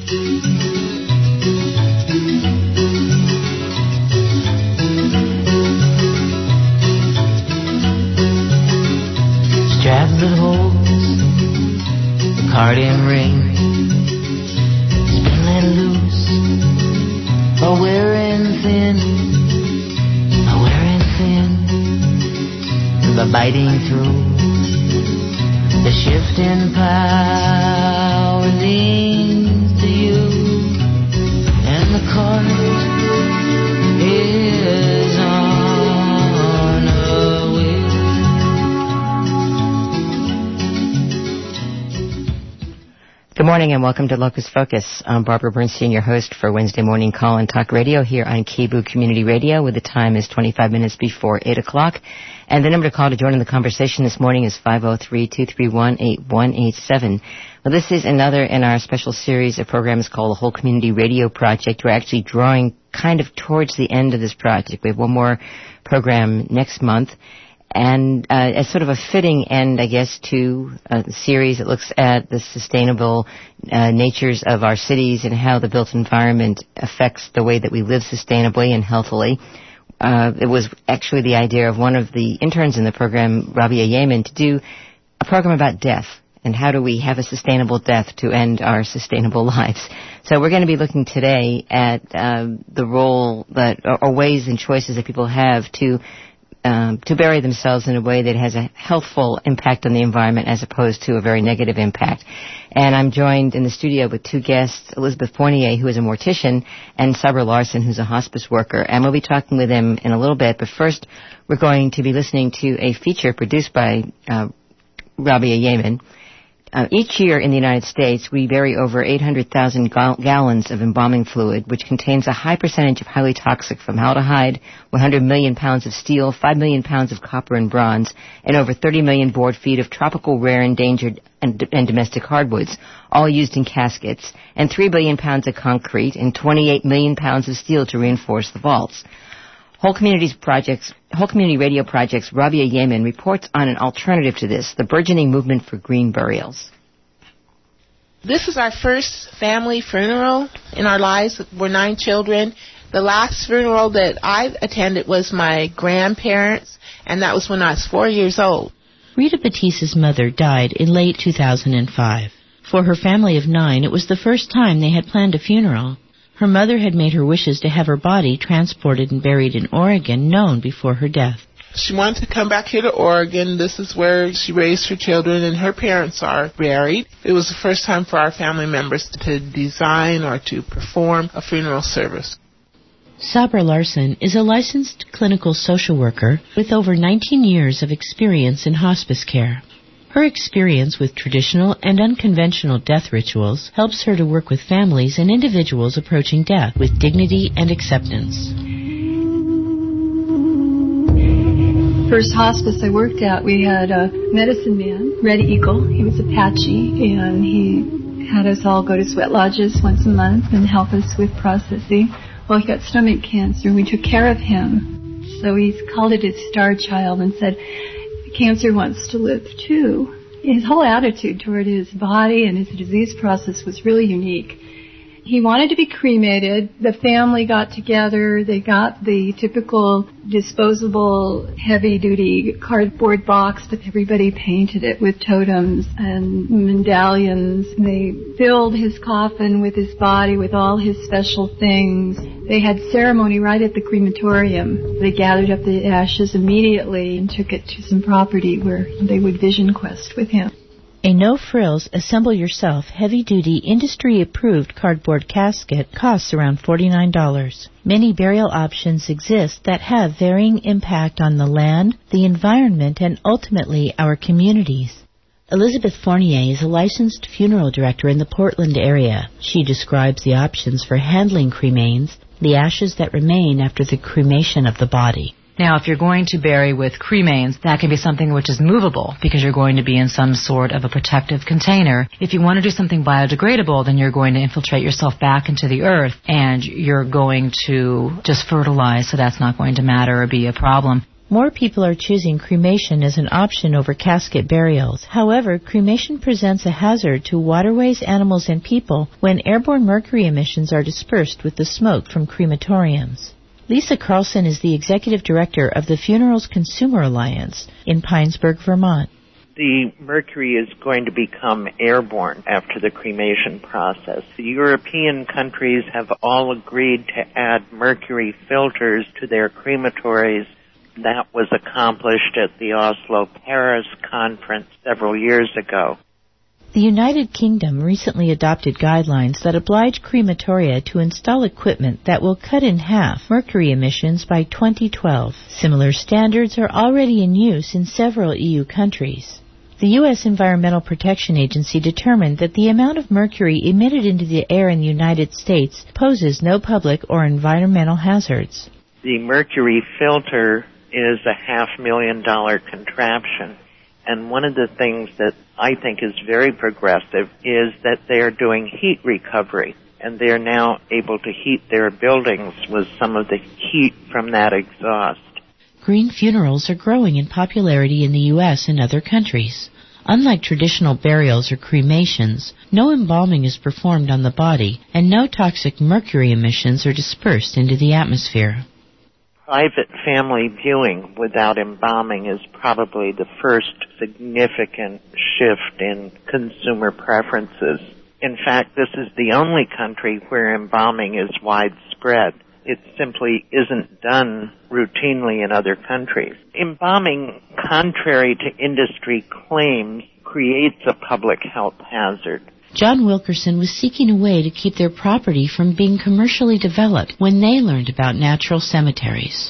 Straps that hold the cardigan ring, spin let loose, or wearing thin, by biting through the shifting power leans to you, and the court is on a wheel. Good morning and welcome to Locus Focus. I'm Barbara Bernstein, your host for Wednesday Morning Call and Talk Radio here on Kibu Community Radio, where the time is 25 minutes before 8 o'clock. And the number to call to join in the conversation this morning is 503-231-8187. Well, this is another in our special series of programs called the Whole Community Radio Project. We're actually drawing kind of towards the end of this project. We have one more program next month. And as sort of a fitting end, I guess, to a series that looks at the sustainable natures of our cities and how the built environment affects the way that we live sustainably and healthily. It was actually the idea of one of the interns in the program, Rabia Yemen, to do a program about death and how do we have a sustainable death to end our sustainable lives. So we're going to be looking today at the role that, or ways and choices that people have to bury themselves in a way that has a healthful impact on the environment as opposed to a very negative impact. And I'm joined in the studio with two guests, Elizabeth Fournier, who is a mortician, and Sabra Larson, who's a hospice worker. And we'll be talking with them in a little bit. But first, we're going to be listening to a feature produced by Rabia Yemen. Each year in the United States, we bury over 800,000 gallons of embalming fluid, which contains a high percentage of highly toxic formaldehyde, 100 million pounds of steel, 5 million pounds of copper and bronze, and over 30 million board feet of tropical, rare, endangered, and domestic hardwoods, all used in caskets, and 3 billion pounds of concrete, and 28 million pounds of steel to reinforce the vaults. Whole Community Radio Project's Rabia Yemen reports on an alternative to this, the burgeoning movement for green burials. This is our first family funeral in our lives. We're 9 children. The last funeral that I attended was my grandparents', and that was when I was 4 years old. Rita Batista's mother died in late 2005. For her family of 9, it was the first time they had planned a funeral. Her mother had made her wishes to have her body transported and buried in Oregon known before her death. She wanted to come back here to Oregon. This is where she raised her children, and her parents are buried. It was the first time for our family members to design or to perform a funeral service. Sabra Larson is a licensed clinical social worker with over 19 years of experience in hospice care. Her experience with traditional and unconventional death rituals helps her to work with families and individuals approaching death with dignity and acceptance. First hospice I worked at, we had a medicine man, Red Eagle. He was Apache, and he had us all go to sweat lodges once a month and help us with processing. Well, he got stomach cancer, and we took care of him. So he called it his star child and said, cancer wants to live too. His whole attitude toward his body and his disease process was really unique. He wanted to be cremated. The family got together. They got the typical disposable heavy-duty cardboard box, but everybody painted it with totems and medallions. They filled his coffin with his body, with all his special things. They had ceremony right at the crematorium. They gathered up the ashes immediately and took it to some property where they would vision quest with him. A no-frills, assemble-yourself, heavy-duty, industry-approved cardboard casket costs around $49. Many burial options exist that have varying impact on the land, the environment, and ultimately our communities. Elizabeth Fournier is a licensed funeral director in the Portland area. She describes the options for handling cremains, the ashes that remain after the cremation of the body. Now, if you're going to bury with cremains, that can be something which is movable because you're going to be in some sort of a protective container. If you want to do something biodegradable, then you're going to infiltrate yourself back into the earth and you're going to just fertilize, so that's not going to matter or be a problem. More people are choosing cremation as an option over casket burials. However, cremation presents a hazard to waterways, animals, and people when airborne mercury emissions are dispersed with the smoke from crematoriums. Lisa Carlson is the executive director of the Funerals Consumer Alliance in Pinesburg, Vermont. The mercury is going to become airborne after the cremation process. The European countries have all agreed to add mercury filters to their crematories. That was accomplished at the Oslo-Paris conference several years ago. The United Kingdom recently adopted guidelines that oblige crematoria to install equipment that will cut in half mercury emissions by 2012. Similar standards are already in use in several EU countries. The U.S. Environmental Protection Agency determined that the amount of mercury emitted into the air in the United States poses no public or environmental hazards. The mercury filter is a $500,000 contraption, and one of the things that I think is very progressive is that they are doing heat recovery, and they are now able to heat their buildings with some of the heat from that exhaust. Green funerals are growing in popularity in the U.S. and other countries. Unlike traditional burials or cremations, no embalming is performed on the body, and no toxic mercury emissions are dispersed into the atmosphere. Private family viewing without embalming is probably the first significant shift in consumer preferences. In fact, this is the only country where embalming is widespread. It simply isn't done routinely in other countries. Embalming, contrary to industry claims, creates a public health hazard. John Wilkerson was seeking a way to keep their property from being commercially developed when they learned about natural cemeteries.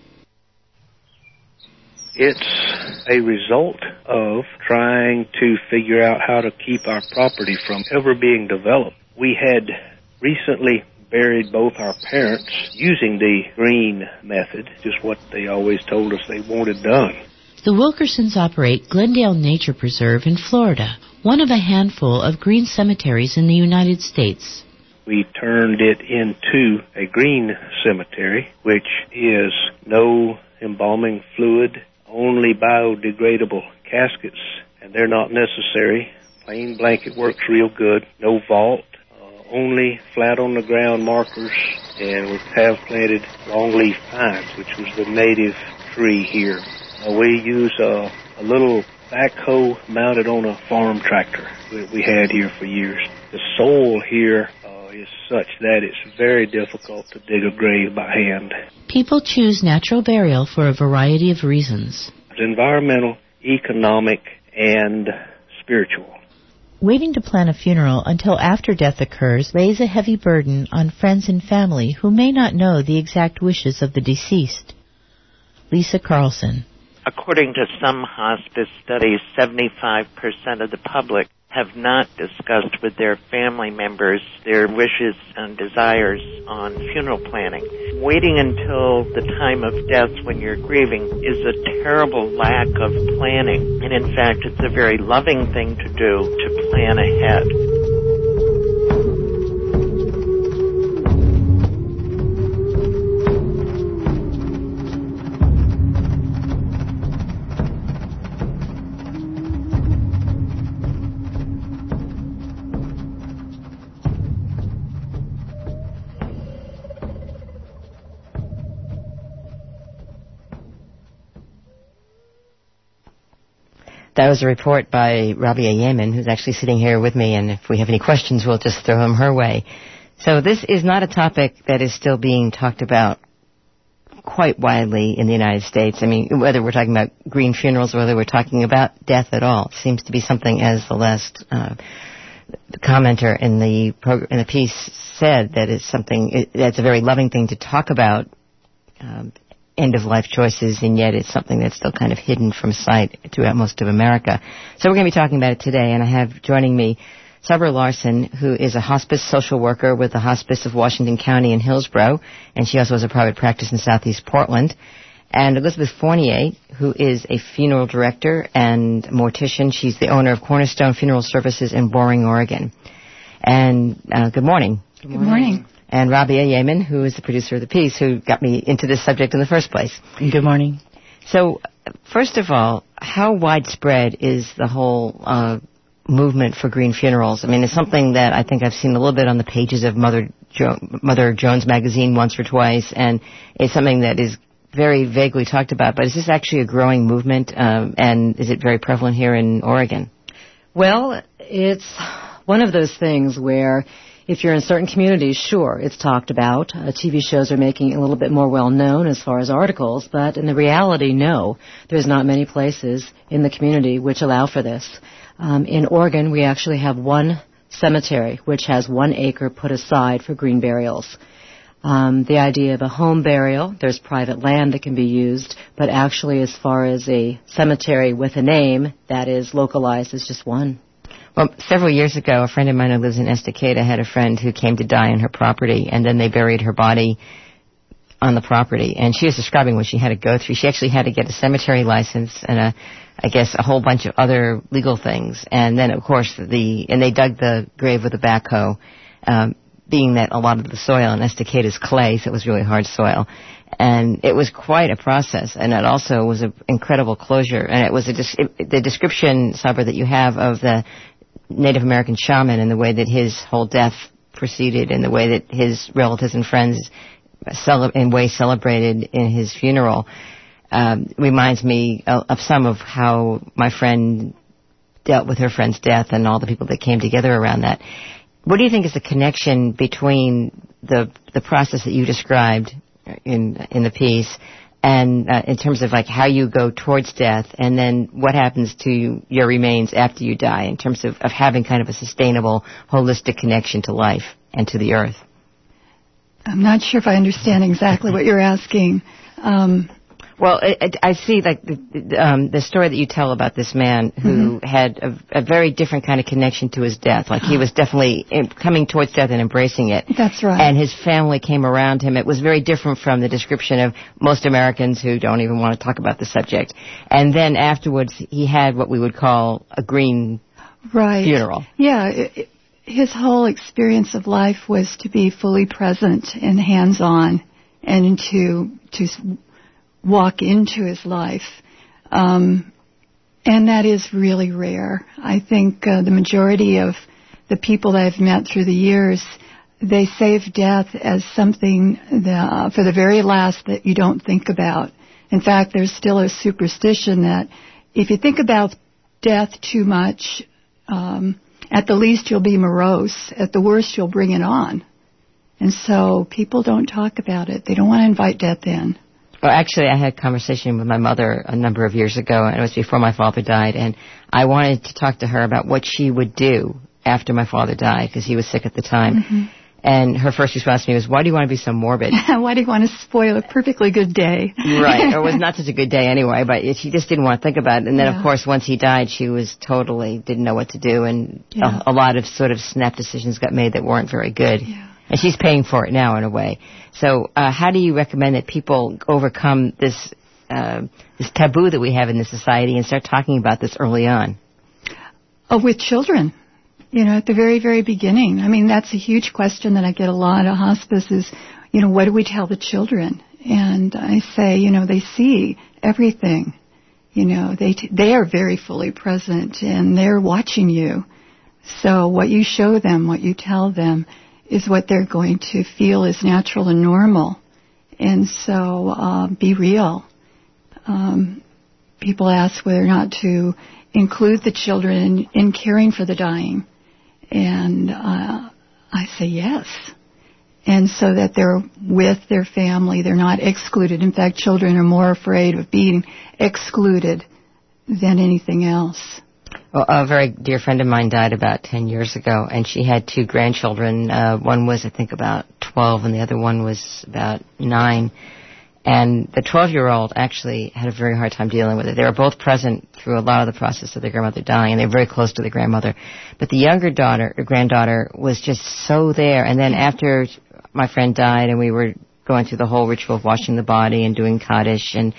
It's a result of trying to figure out how to keep our property from ever being developed. We had recently buried both our parents using the green method, just what they always told us they wanted done. The Wilkersons operate Glendale Nature Preserve in Florida, one of a handful of green cemeteries in the United States. We turned it into a green cemetery, which is no embalming fluid, only biodegradable caskets, and they're not necessary. Plain blanket works real good, no vault. Only flat-on-the-ground markers, and we have planted longleaf pines, which was the native tree here. We use a little backhoe mounted on a farm tractor that we had here for years. The soil here is such that it's very difficult to dig a grave by hand. People choose natural burial for a variety of reasons. It's environmental, economic, and spiritual. Waiting to plan a funeral until after death occurs lays a heavy burden on friends and family who may not know the exact wishes of the deceased. Lisa Carlson. According to some hospice studies, 75% of the public have not discussed with their family members their wishes and desires on funeral planning. Waiting until the time of death when you're grieving is a terrible lack of planning. And in fact, it's a very loving thing to do to plan ahead. That was a report by Rabia Yemen, who's actually sitting here with me, and if we have any questions, we'll just throw them her way. So this is not a topic that is still being talked about quite widely in the United States. I mean, whether we're talking about green funerals or whether we're talking about death at all, it seems to be something, as the last commenter in the piece said, that it's something that's a very loving thing to talk about. End-of-life choices, and yet it's something that's still kind of hidden from sight throughout most of America. So we're going to be talking about it today, and I have joining me Sabra Larson, who is a hospice social worker with the Hospice of Washington County in Hillsborough, and she also has a private practice in Southeast Portland, and Elizabeth Fournier, who is a funeral director and mortician. She's the owner of Cornerstone Funeral Services in Boring, Oregon. And good morning. Good morning. And Rabia Yemen, who is the producer of the piece, who got me into this subject in the first place. Good morning. So, first of all, how widespread is the whole movement for green funerals? I mean, it's something that I think I've seen a little bit on the pages of Mother Jones magazine once or twice, and it's something that is very vaguely talked about. But is this actually a growing movement, and is it very prevalent here in Oregon? Well, it's one of those things where if you're in certain communities, sure, it's talked about. TV shows are making it a little bit more well-known as far as articles, but in the reality, no. There's not many places in the community which allow for this. In Oregon, we actually have one cemetery which has 1 acre put aside for green burials. The idea of a home burial, there's private land that can be used, but actually as far as a cemetery with a name that is localized is just one. Well, several years ago, a friend of mine who lives in Estacada had a friend who came to die on her property, and then they buried her body on the property. And she was describing what she had to go through. She actually had to get a cemetery license and I guess a whole bunch of other legal things. And then, of course, they dug the grave with a backhoe, being that a lot of the soil in Estacada is clay, so it was really hard soil. And it was quite a process, and it also was an incredible closure. And it was the description, Sabra, that you have of the Native American shaman and the way that his whole death proceeded and the way that his relatives and friends celebrated in his funeral reminds me of some of how my friend dealt with her friend's death and all the people that came together around that. What do you think is the connection between the process that you described in the piece and in terms of like how you go towards death and then what happens to your remains after you die in terms of having kind of a sustainable, holistic connection to life and to the earth? I'm not sure if I understand exactly what you're asking. Well, I see like the story that you tell about this man who had a very different kind of connection to his death. Like he was definitely coming towards death and embracing it. That's right. And his family came around him. It was very different from the description of most Americans who don't even want to talk about the subject. And then afterwards, he had what we would call a green funeral. Yeah. His whole experience of life was to be fully present and hands-on and to walk into his life. And that is really rare. I think the majority of the people that I've met through the years, they save death as something for the very last that you don't think about. In fact, there's still a superstition that if you think about death too much, at the least you'll be morose. At the worst, you'll bring it on. And so people don't talk about it. They don't want to invite death in. Well, actually, I had a conversation with my mother a number of years ago, and it was before my father died, and I wanted to talk to her about what she would do after my father died, because he was sick at the time. Mm-hmm. And her first response to me was, why do you want to be so morbid? Why do you want to spoil a perfectly good day? Right. It was not such a good day anyway, but she just didn't want to think about it. And then, of course, once he died, she was totally didn't know what to do, and a lot of sort of snap decisions got made that weren't very good. Yeah. And she's paying for it now in a way. So how do you recommend that people overcome this taboo that we have in this society and start talking about this early on? Oh, with children. At the very, very beginning. I mean, that's a huge question that I get a lot at hospice is, what do we tell the children? And I say, they see everything. They are very fully present and they're watching you. So what you show them, what you tell them is what they're going to feel is natural and normal. And so be real. People ask whether or not to include the children in caring for the dying. And I say yes. And so that they're with their family, they're not excluded. In fact, children are more afraid of being excluded than anything else. Well, a very dear friend of mine died about 10 years ago, and she had 2 grandchildren. One was, I think, about 12, and the other one was about 9. And the 12-year-old actually had a very hard time dealing with it. They were both present through a lot of the process of their grandmother dying, and they were very close to the grandmother. But the younger granddaughter, was just so there. And then after my friend died, and we were going through the whole ritual of washing the body and doing Kaddish, and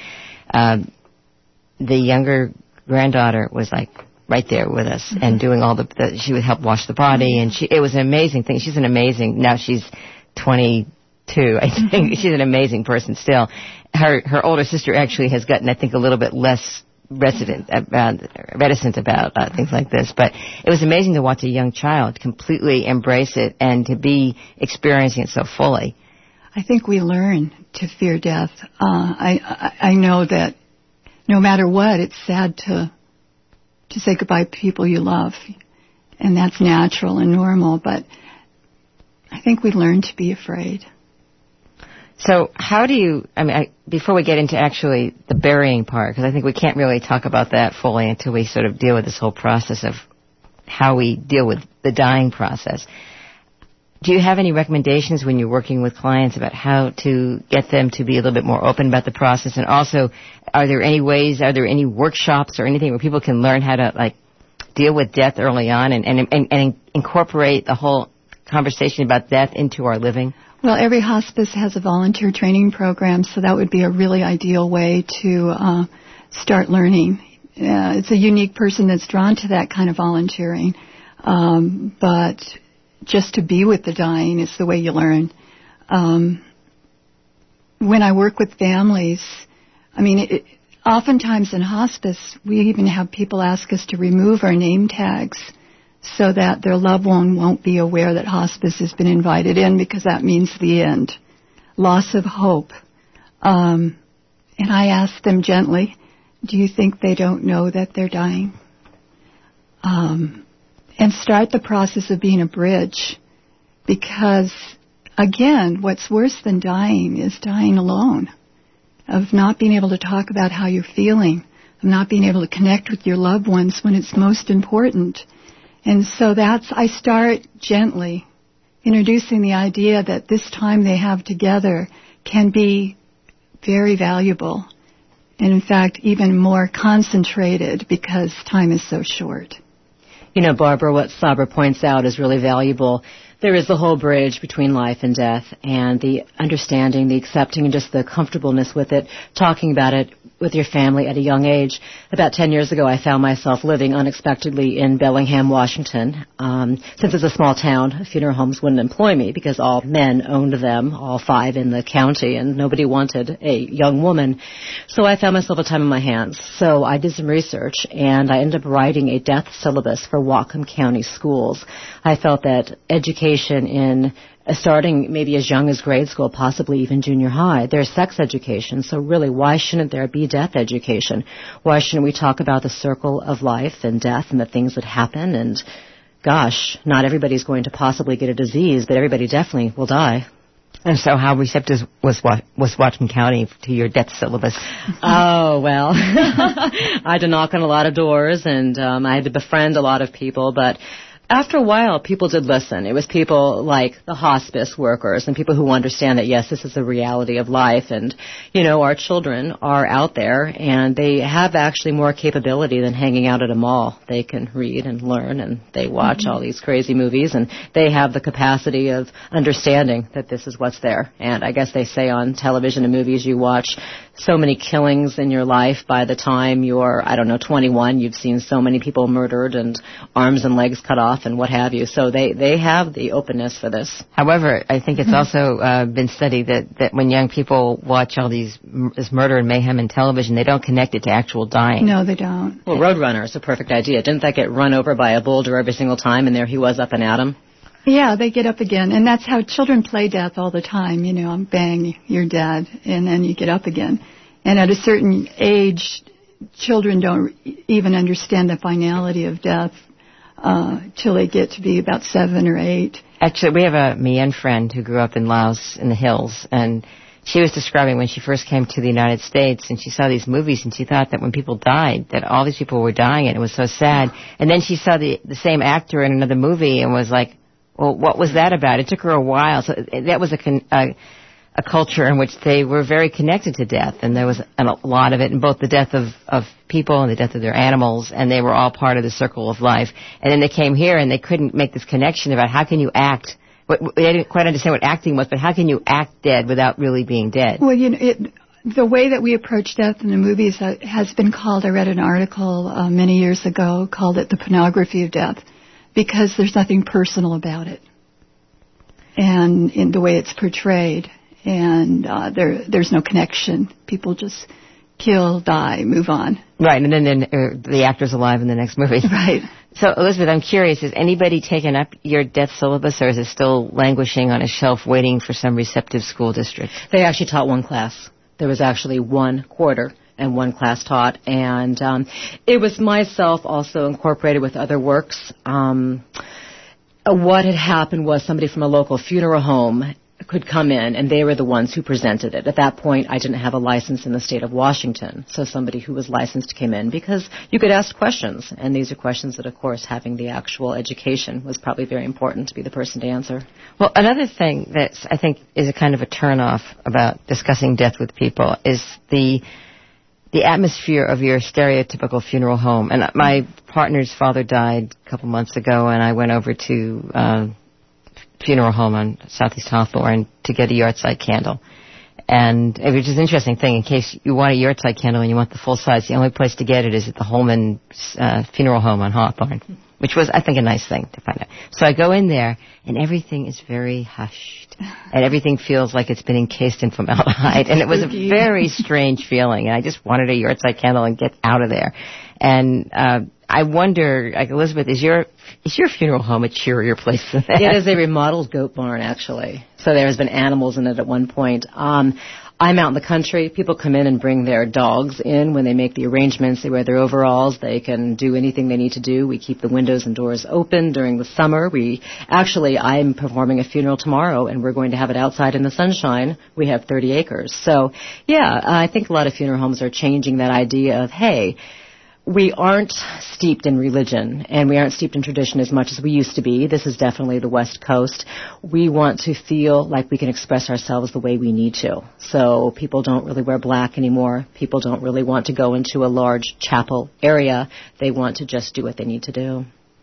the younger granddaughter was like right there with us and doing all she would help wash the body, and it was an amazing thing. She's now she's 20 too. I think she's an amazing person still. Her older sister actually has gotten, I think, a little bit less reticent about things like this. But it was amazing to watch a young child completely embrace it and to be experiencing it so fully. I think we learn to fear death. I know that no matter what, it's sad to say goodbye to people you love, and that's natural and normal. But I think we learn to be afraid. So how do you, before we get into actually the burying part, because I think we can't really talk about that fully until we sort of deal with this whole process of how we deal with the dying process. Do you have any recommendations when you're working with clients about how to get them to be a little bit more open about the process? And also, are there any workshops or anything where people can learn how to, deal with death early on and incorporate the whole conversation about death into our living? Well, every hospice has a volunteer training program, so that would be a really ideal way to start learning. It's a unique person that's drawn to that kind of volunteering, but just to be with the dying is the way you learn. When I work with families, oftentimes in hospice, we even have people ask us to remove our name tags so that their loved one won't be aware that hospice has been invited in, because that means the end, loss of hope. And I ask them gently, do you think they don't know that they're dying? And start the process of being a bridge, because, again, what's worse than dying is dying alone, of not being able to talk about how you're feeling, of not being able to connect with your loved ones when it's most important. And so I start gently introducing the idea that this time they have together can be very valuable, and in fact even more concentrated because time is so short. You know, Barbara, what Sabra points out is really valuable. There is the whole bridge between life and death, and the understanding, the accepting, and just the comfortableness with it, talking about it with your family at a young age. About 10 years ago, I found myself living unexpectedly in Bellingham, Washington. Since it's a small town, funeral homes wouldn't employ me because all men owned them, all 5 in the county, and nobody wanted a young woman. So I found myself a time on my hands. So I did some research, and I ended up writing a death syllabus for Whatcom County schools. I felt that education in starting maybe as young as grade school, possibly even junior high. There's sex education, so really, why shouldn't there be death education? Why shouldn't we talk about the circle of life and death and the things that happen? And gosh, not everybody's going to possibly get a disease, but everybody definitely will die. And so how receptive was Whatcom County to your death syllabus? Oh, well, I had to knock on a lot of doors, and I had to befriend a lot of people, but after a while, people did listen. It was people like the hospice workers and people who understand that, yes, this is the reality of life. And, you know, our children are out there, and they have actually more capability than hanging out at a mall. They can read and learn, and they watch all these crazy movies, and they have the capacity of understanding that this is what's there. And I guess they say on television and movies you watch so many killings in your life. By the time you're, 21, you've seen so many people murdered and arms and legs cut off and what have you. So they have the openness for this. However, I think it's also been studied that when young people watch all this murder and mayhem in television, they don't connect it to actual dying. No, they don't. Well, Roadrunner is a perfect idea. Didn't that get run over by a boulder every single time, and there he was up and at him? Yeah, they get up again, and that's how children play death all the time. You know, bang, you're dead, and then you get up again. And at a certain age, children don't even understand the finality of death till they get to be about 7 or 8. Actually, we have a Mien friend who grew up in Laos in the hills, and she was describing when she first came to the United States, and she saw these movies, and she thought that when people died, that all these people were dying, and it was so sad. And then she saw the same actor in another movie and was like, well, what was that about? It took her a while. So that was a culture in which they were very connected to death, and there was a lot of it, in both the death of people and the death of their animals, and they were all part of the circle of life. And then they came here, and they couldn't make this connection about how can you act. They didn't quite understand what acting was, but how can you act dead without really being dead? Well, you know, the way that we approach death in the movies has been called, I read an article many years ago, called it the pornography of death, because there's nothing personal about it, and in the way it's portrayed. and there's no connection. People just kill, die, move on. Right, and then the actor's alive in the next movie. Right. So, Elizabeth, I'm curious, has anybody taken up your death syllabus, or is it still languishing on a shelf waiting for some receptive school district? They actually taught one class. There was actually one quarter and one class taught, and it was myself also incorporated with other works. What had happened was somebody from a local funeral home could come in, and they were the ones who presented it. At that point, I didn't have a license in the state of Washington, so somebody who was licensed came in because you could ask questions, and these are questions that, of course, having the actual education was probably very important to be the person to answer. Well, another thing that I think is a kind of a turn-off about discussing death with people is the atmosphere of your stereotypical funeral home. And my partner's father died a couple months ago, and I went over to funeral home on Southeast Hawthorne to get a yahrzeit candle. And it was just an interesting thing. In case you want a yahrzeit candle and you want the full size, the only place to get it is at the Holman Funeral Home on Hawthorne, which was, I think, a nice thing to find out. So I go in there, and everything is very hushed, and everything feels like it's been encased in formaldehyde, and it was a very strange feeling, and I just wanted a yahrzeit candle and get out of there. And I wonder, like, Elizabeth, is your funeral home a cheerier place than that? It is a remodeled goat barn, actually. So there's been animals in it at one point. I'm out in the country. People come in and bring their dogs in when they make the arrangements. They wear their overalls. They can do anything they need to do. We keep the windows and doors open during the summer. I'm performing a funeral tomorrow, and we're going to have it outside in the sunshine. We have 30 acres. So, yeah, I think a lot of funeral homes are changing that idea of, hey, we aren't steeped in religion, and we aren't steeped in tradition as much as we used to be. This is definitely the West Coast. We want to feel like we can express ourselves the way we need to. So people don't really wear black anymore. People don't really want to go into a large chapel area. They want to just do what they need to do.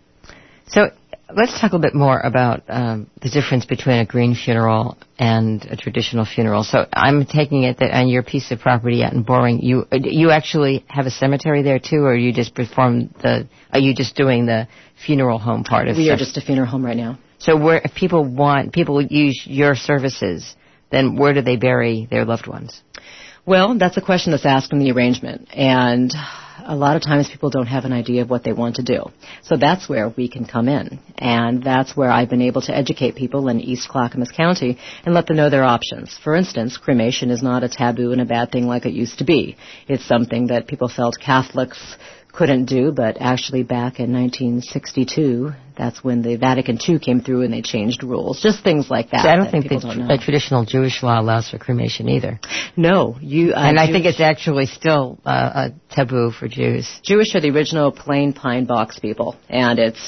So let's talk a bit more about the difference between a green funeral and a traditional funeral. So I'm taking it that on your piece of property out in Boring, you actually have a cemetery there too, or you just are you just doing the funeral home part of it? We are just a funeral home right now. So if people use your services, then where do they bury their loved ones? Well, that's a question that's asked in the arrangement, and a lot of times people don't have an idea of what they want to do. So that's where we can come in, and that's where I've been able to educate people in East Clackamas County and let them know their options. For instance, cremation is not a taboo and a bad thing like it used to be. It's something that people felt Catholics couldn't do, but actually back in 1962, that's when the Vatican II came through and they changed rules. Just things like that. So I don't think that traditional Jewish law allows for cremation either. No. I think it's actually still a taboo for Jews. Jewish are the original plain pine box people, and it's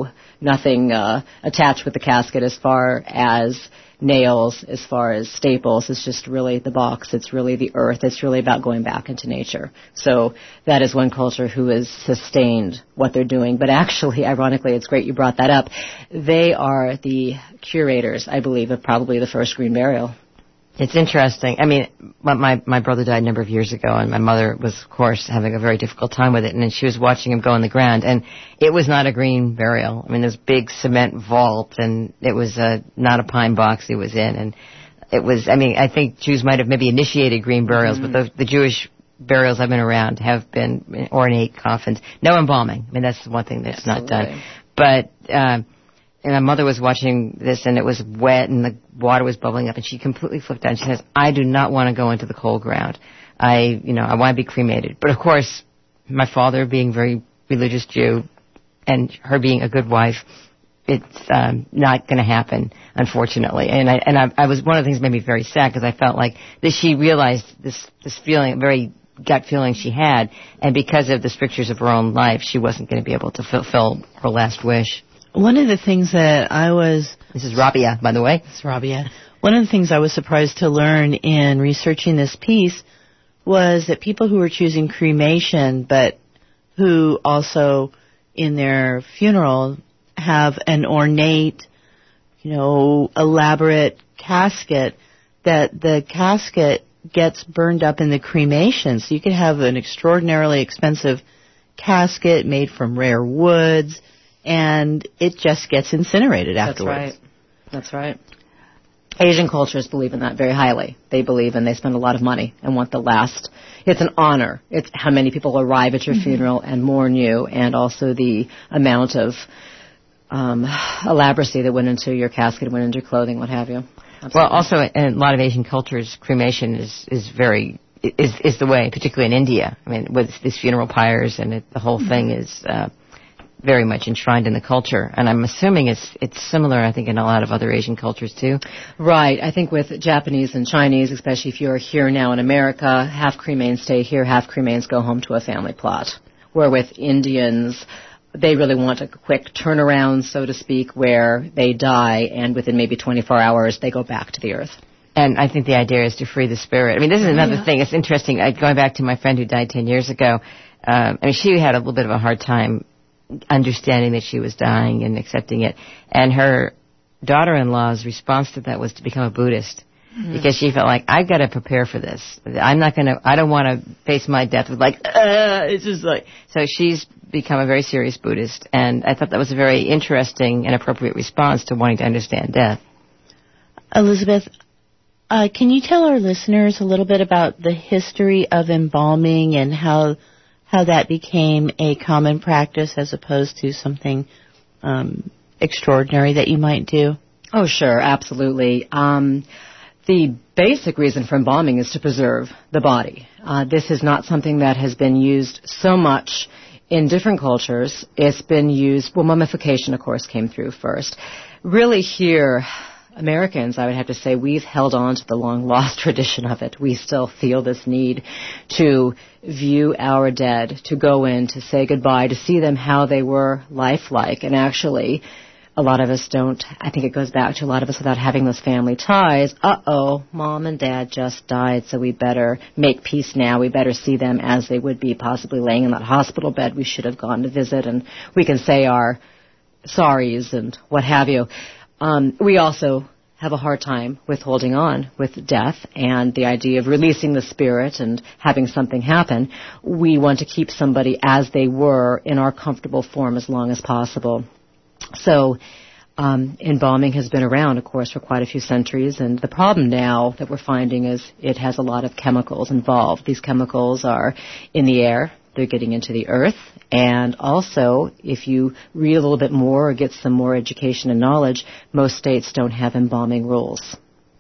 nothing attached with the casket as far as nails, as far as staples. It's just really the box. It's really the earth. It's really about going back into nature. So that is one culture who has sustained what they're doing. But actually, ironically, it's great you brought that up. They are the curators, I believe, of probably the first green burial. It's interesting. I mean, my brother died a number of years ago, and my mother was, of course, having a very difficult time with it, and then she was watching him go in the ground, and it was not a green burial. I mean, this big cement vault, and it was not a pine box he was in, and it was, I mean, I think Jews might have maybe initiated green burials, but the Jewish burials I've been around have been ornate coffins. No embalming. I mean, that's the one thing that's not done. But and my mother was watching this, and it was wet, and the water was bubbling up, and she completely flipped out. She says, I do not want to go into the cold ground. I want to be cremated. But, of course, my father being a very religious Jew and her being a good wife, it's not going to happen, unfortunately. And I was, one of the things that made me very sad, because I felt like that she realized this feeling, very gut feeling she had, and because of the strictures of her own life, she wasn't going to be able to fulfill her last wish. One of the things that This is Rabia, by the way. It's Rabia. One of the things I was surprised to learn in researching this piece was that people who were choosing cremation, but who also in their funeral have an ornate, elaborate casket, that the casket gets burned up in the cremation. So you could have an extraordinarily expensive casket made from rare woods, and it just gets incinerated afterwards. That's right. Asian cultures believe in that very highly. They believe and they spend a lot of money and want the last. It's an honor. It's how many people arrive at your funeral and mourn you, and also the amount of elaboracy that went into your casket, went into your clothing, what have you. Absolutely. Well, also in a lot of Asian cultures, cremation is the way, particularly in India. I mean, with these funeral pyres and the whole thing is very much enshrined in the culture. And I'm assuming it's similar, I think, in a lot of other Asian cultures, too. Right. I think with Japanese and Chinese, especially if you're here now in America, half cremains stay here, half cremains go home to a family plot. Where with Indians, they really want a quick turnaround, so to speak, where they die, and within maybe 24 hours, they go back to the earth. And I think the idea is to free the spirit. I mean, this is another thing. It's interesting. Going back to my friend who died 10 years ago, I mean, she had a little bit of a hard time understanding that she was dying and accepting it. And her daughter-in-law's response to that was to become a Buddhist. Because she felt like, I've got to prepare for this. I don't want to face my death with it's just like, so she's become a very serious Buddhist. And I thought that was a very interesting and appropriate response to wanting to understand death. Elizabeth, can you tell our listeners a little bit about the history of embalming and how that became a common practice as opposed to something extraordinary that you might do? Oh, sure, absolutely. The basic reason for embalming is to preserve the body. This is not something that has been used so much in different cultures. It's been used, mummification, of course, came through first. Really here, Americans, I would have to say, we've held on to the long-lost tradition of it. We still feel this need to view our dead, to go in, to say goodbye, to see them how they were lifelike. And actually, a lot of us don't. I think it goes back to a lot of us without having those family ties. Mom and Dad just died, so we better make peace now. We better see them as they would be, possibly laying in that hospital bed we should have gone to visit, and we can say our sorries and what have you. We also have a hard time with holding on with death and the idea of releasing the spirit and having something happen. We want to keep somebody as they were in our comfortable form as long as possible. So embalming has been around, of course, for quite a few centuries, and the problem now that we're finding is it has a lot of chemicals involved. These chemicals are in the air, they're getting into the earth, and also, if you read a little bit more or get some more education and knowledge, most states don't have embalming rules.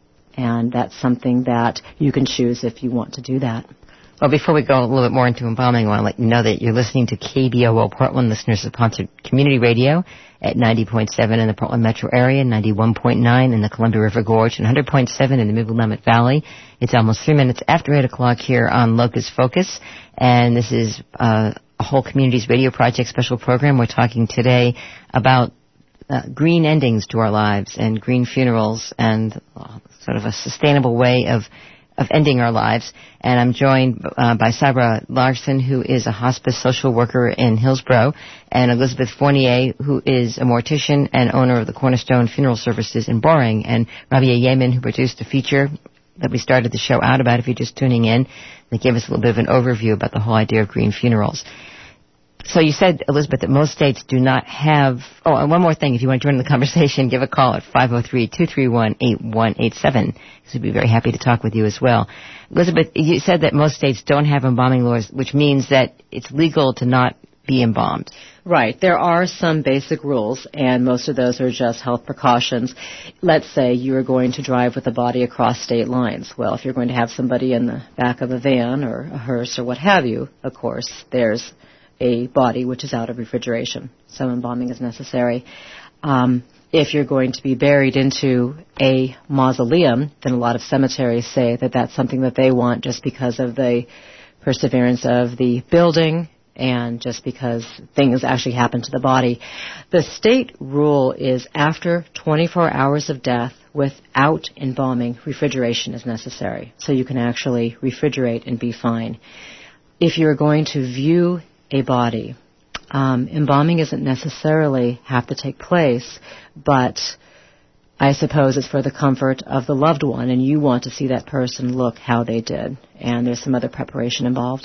And that's something that you can choose if you want to do that. Well, before we go a little bit more into embalming, I want to let you know that you're listening to KBOO Portland, listeners-sponsored community radio at 90.7 in the Portland metro area, 91.9 in the Columbia River Gorge, and 100.7 in the Mid-Willamette Valley. It's almost 3 minutes after 8 o'clock here on Locus Focus, and this is a Whole Communities Radio Project special program. We're talking today about green endings to our lives and green funerals and sort of a sustainable way of ending our lives. And I'm joined by Sabra Larson, who is a hospice social worker in Hillsborough, and Elizabeth Fournier, who is a mortician and owner of the Cornerstone Funeral Services in Boring, and Rabia Yemen, who produced a feature that we started the show out about if you're just tuning in. They gave us a little bit of an overview about the whole idea of green funerals. So you said, Elizabeth, that most states do not have... Oh, and one more thing. If you want to join the conversation, give a call at 503-231-8187. We'd be very happy to talk with you as well. Elizabeth, you said that most states don't have embalming laws, which means that it's legal to not be embalmed. Right. There are some basic rules, and most of those are just health precautions. Let's say you're going to drive with a body across state lines. Well, if you're going to have somebody in the back of a van or a hearse or what have you, of course, there's a body which is out of refrigeration. So embalming is necessary. If you're going to be buried into a mausoleum, then a lot of cemeteries say that that's something that they want just because of the perseverance of the building and just because things actually happen to the body. The state rule is after 24 hours of death without embalming, refrigeration is necessary. So you can actually refrigerate and be fine. If you're going to view a body, embalming doesn't necessarily have to take place, but I suppose it's for the comfort of the loved one, and you want to see that person look how they did, and there's some other preparation involved.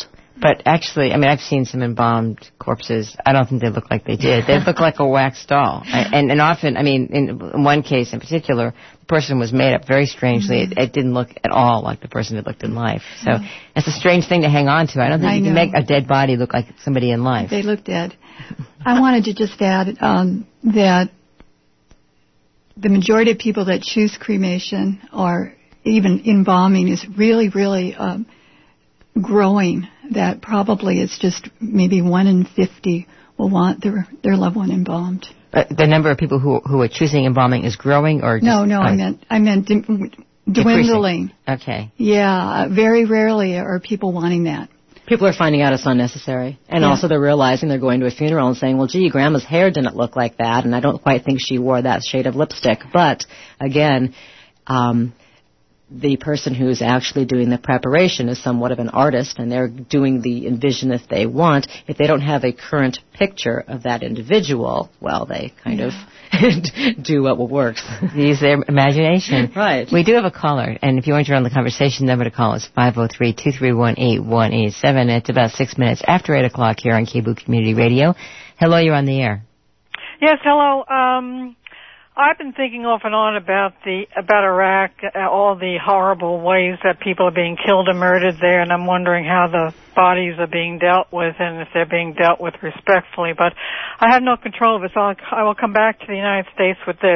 But actually, I mean, I've seen some embalmed corpses. I don't think they look like they did. They look like a wax doll. And often, I mean, in one case in particular, the person was made up very strangely. It didn't look at all like the person that looked in life. So it's a strange thing to hang on to. I don't think you can make a dead body look like somebody in life. They look dead. I wanted to just add that the majority of people that choose cremation or even embalming is really, really growing. That probably it's just maybe 1 in 50 will want their loved one embalmed. The number of people who are choosing embalming is growing, or just, no, I meant dwindling. Okay. Yeah, very rarely are people wanting that. People are finding out it's unnecessary. And also they're realizing they're going to a funeral and saying, well, gee, Grandma's hair didn't look like that, and I don't quite think she wore that shade of lipstick. But, again, the person who's actually doing the preparation is somewhat of an artist, and they're doing the envision if they want. If they don't have a current picture of that individual, well, they kind of do what works. Use their imagination. Right. We do have a caller, and if you want to join the conversation, the number to call is 503-231-8187. It's about 6 minutes after 8 o'clock here on KBOO Community Radio. Hello, you're on the air. Yes, hello. I've been thinking off and on about Iraq, all the horrible ways that people are being killed and murdered there, and I'm wondering how the bodies are being dealt with and if they're being dealt with respectfully. But I have no control of it, so I will come back to the United States with this.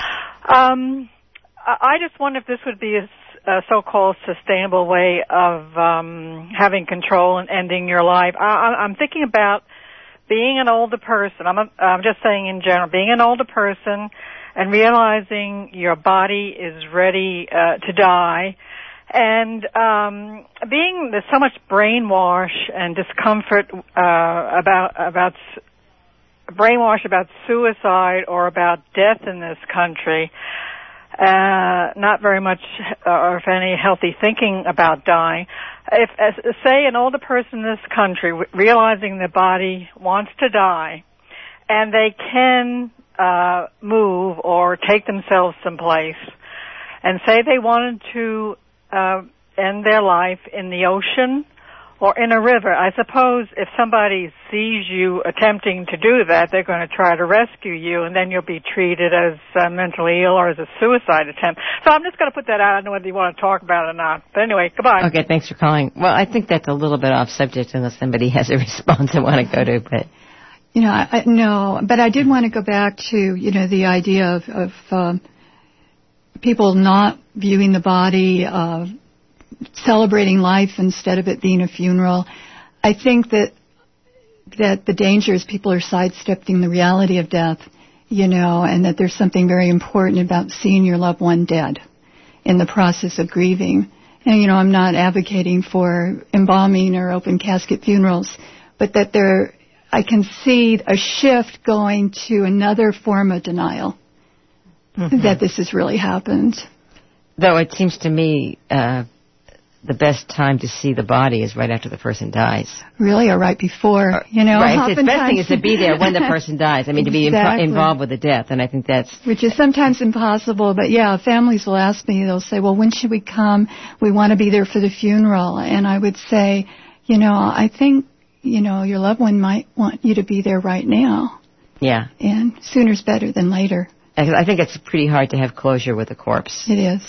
I just wonder if this would be a so-called sustainable way of having control and ending your life. I'm thinking about being an older person. I'm just saying in general, being an older person and realizing your body is ready to die, and there's so much brainwash and discomfort about suicide or about death in this country. Not very much, or if any, healthy thinking about dying. If, say, an older person in this country realizing their body wants to die, and they can move or take themselves someplace, and say they wanted to end their life in the ocean or in a river. I suppose if somebody sees you attempting to do that, they're going to try to rescue you, and then you'll be treated as mentally ill or as a suicide attempt. So I'm just going to put that out. I don't know whether you want to talk about it or not. But anyway, goodbye. Okay, thanks for calling. Well, I think that's a little bit off subject unless somebody has a response I want to go to, but... You know, no, but I did want to go back to, the idea of people not viewing the body, celebrating life instead of it being a funeral. I think that the danger is people are sidestepping the reality of death, and that there's something very important about seeing your loved one dead in the process of grieving. And, I'm not advocating for embalming or open casket funerals, but that I can see a shift going to another form of denial that this has really happened. Though it seems to me the best time to see the body is right after the person dies. Really, or right before, Right. The best thing is to be there when the person dies. I mean, to be involved with the death, and I think that's... Which is sometimes impossible, but families will ask me, they'll say, well, when should we come? We want to be there for the funeral. And I would say, I think, your loved one might want you to be there right now. Yeah. And sooner's better than later. I think it's pretty hard to have closure with a corpse. It is.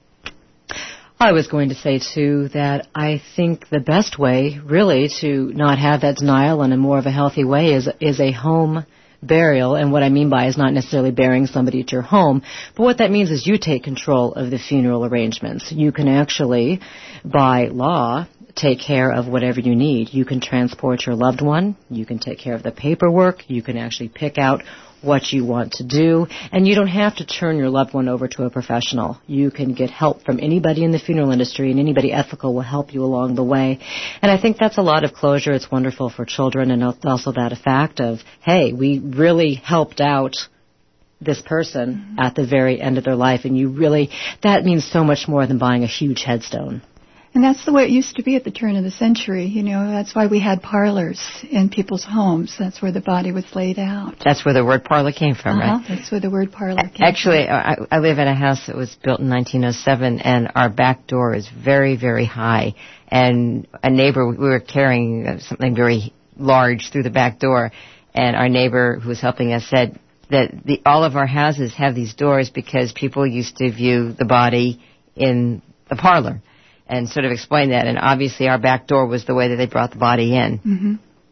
I was going to say, too, that I think the best way, really, to not have that denial in a more of a healthy way is a home burial. And what I mean by is not necessarily burying somebody at your home, but what that means is you take control of the funeral arrangements. You can actually, by law, take care of whatever you need. You can transport your loved one. You can take care of the paperwork. You can actually pick out what you want to do, and you don't have to turn your loved one over to a professional. You can get help from anybody in the funeral industry, and anybody ethical will help you along the way. And I think that's a lot of closure. It's wonderful for children, and also that fact of, hey, we really helped out this person at the very end of their life, and that means so much more than buying a huge headstone. And that's the way it used to be at the turn of the century. You know, that's why we had parlors in people's homes. That's where the body was laid out. That's where the word parlor came from, right? That's where the word parlor came Actually, from. I live in a house that was built in 1907, and our back door is very, very high. And a neighbor, we were carrying something very large through the back door, and our neighbor who was helping us said that all of our houses have these doors because people used to view the body in the parlor, and sort of explained that. And obviously our back door was the way that they brought the body in. Mm-hmm.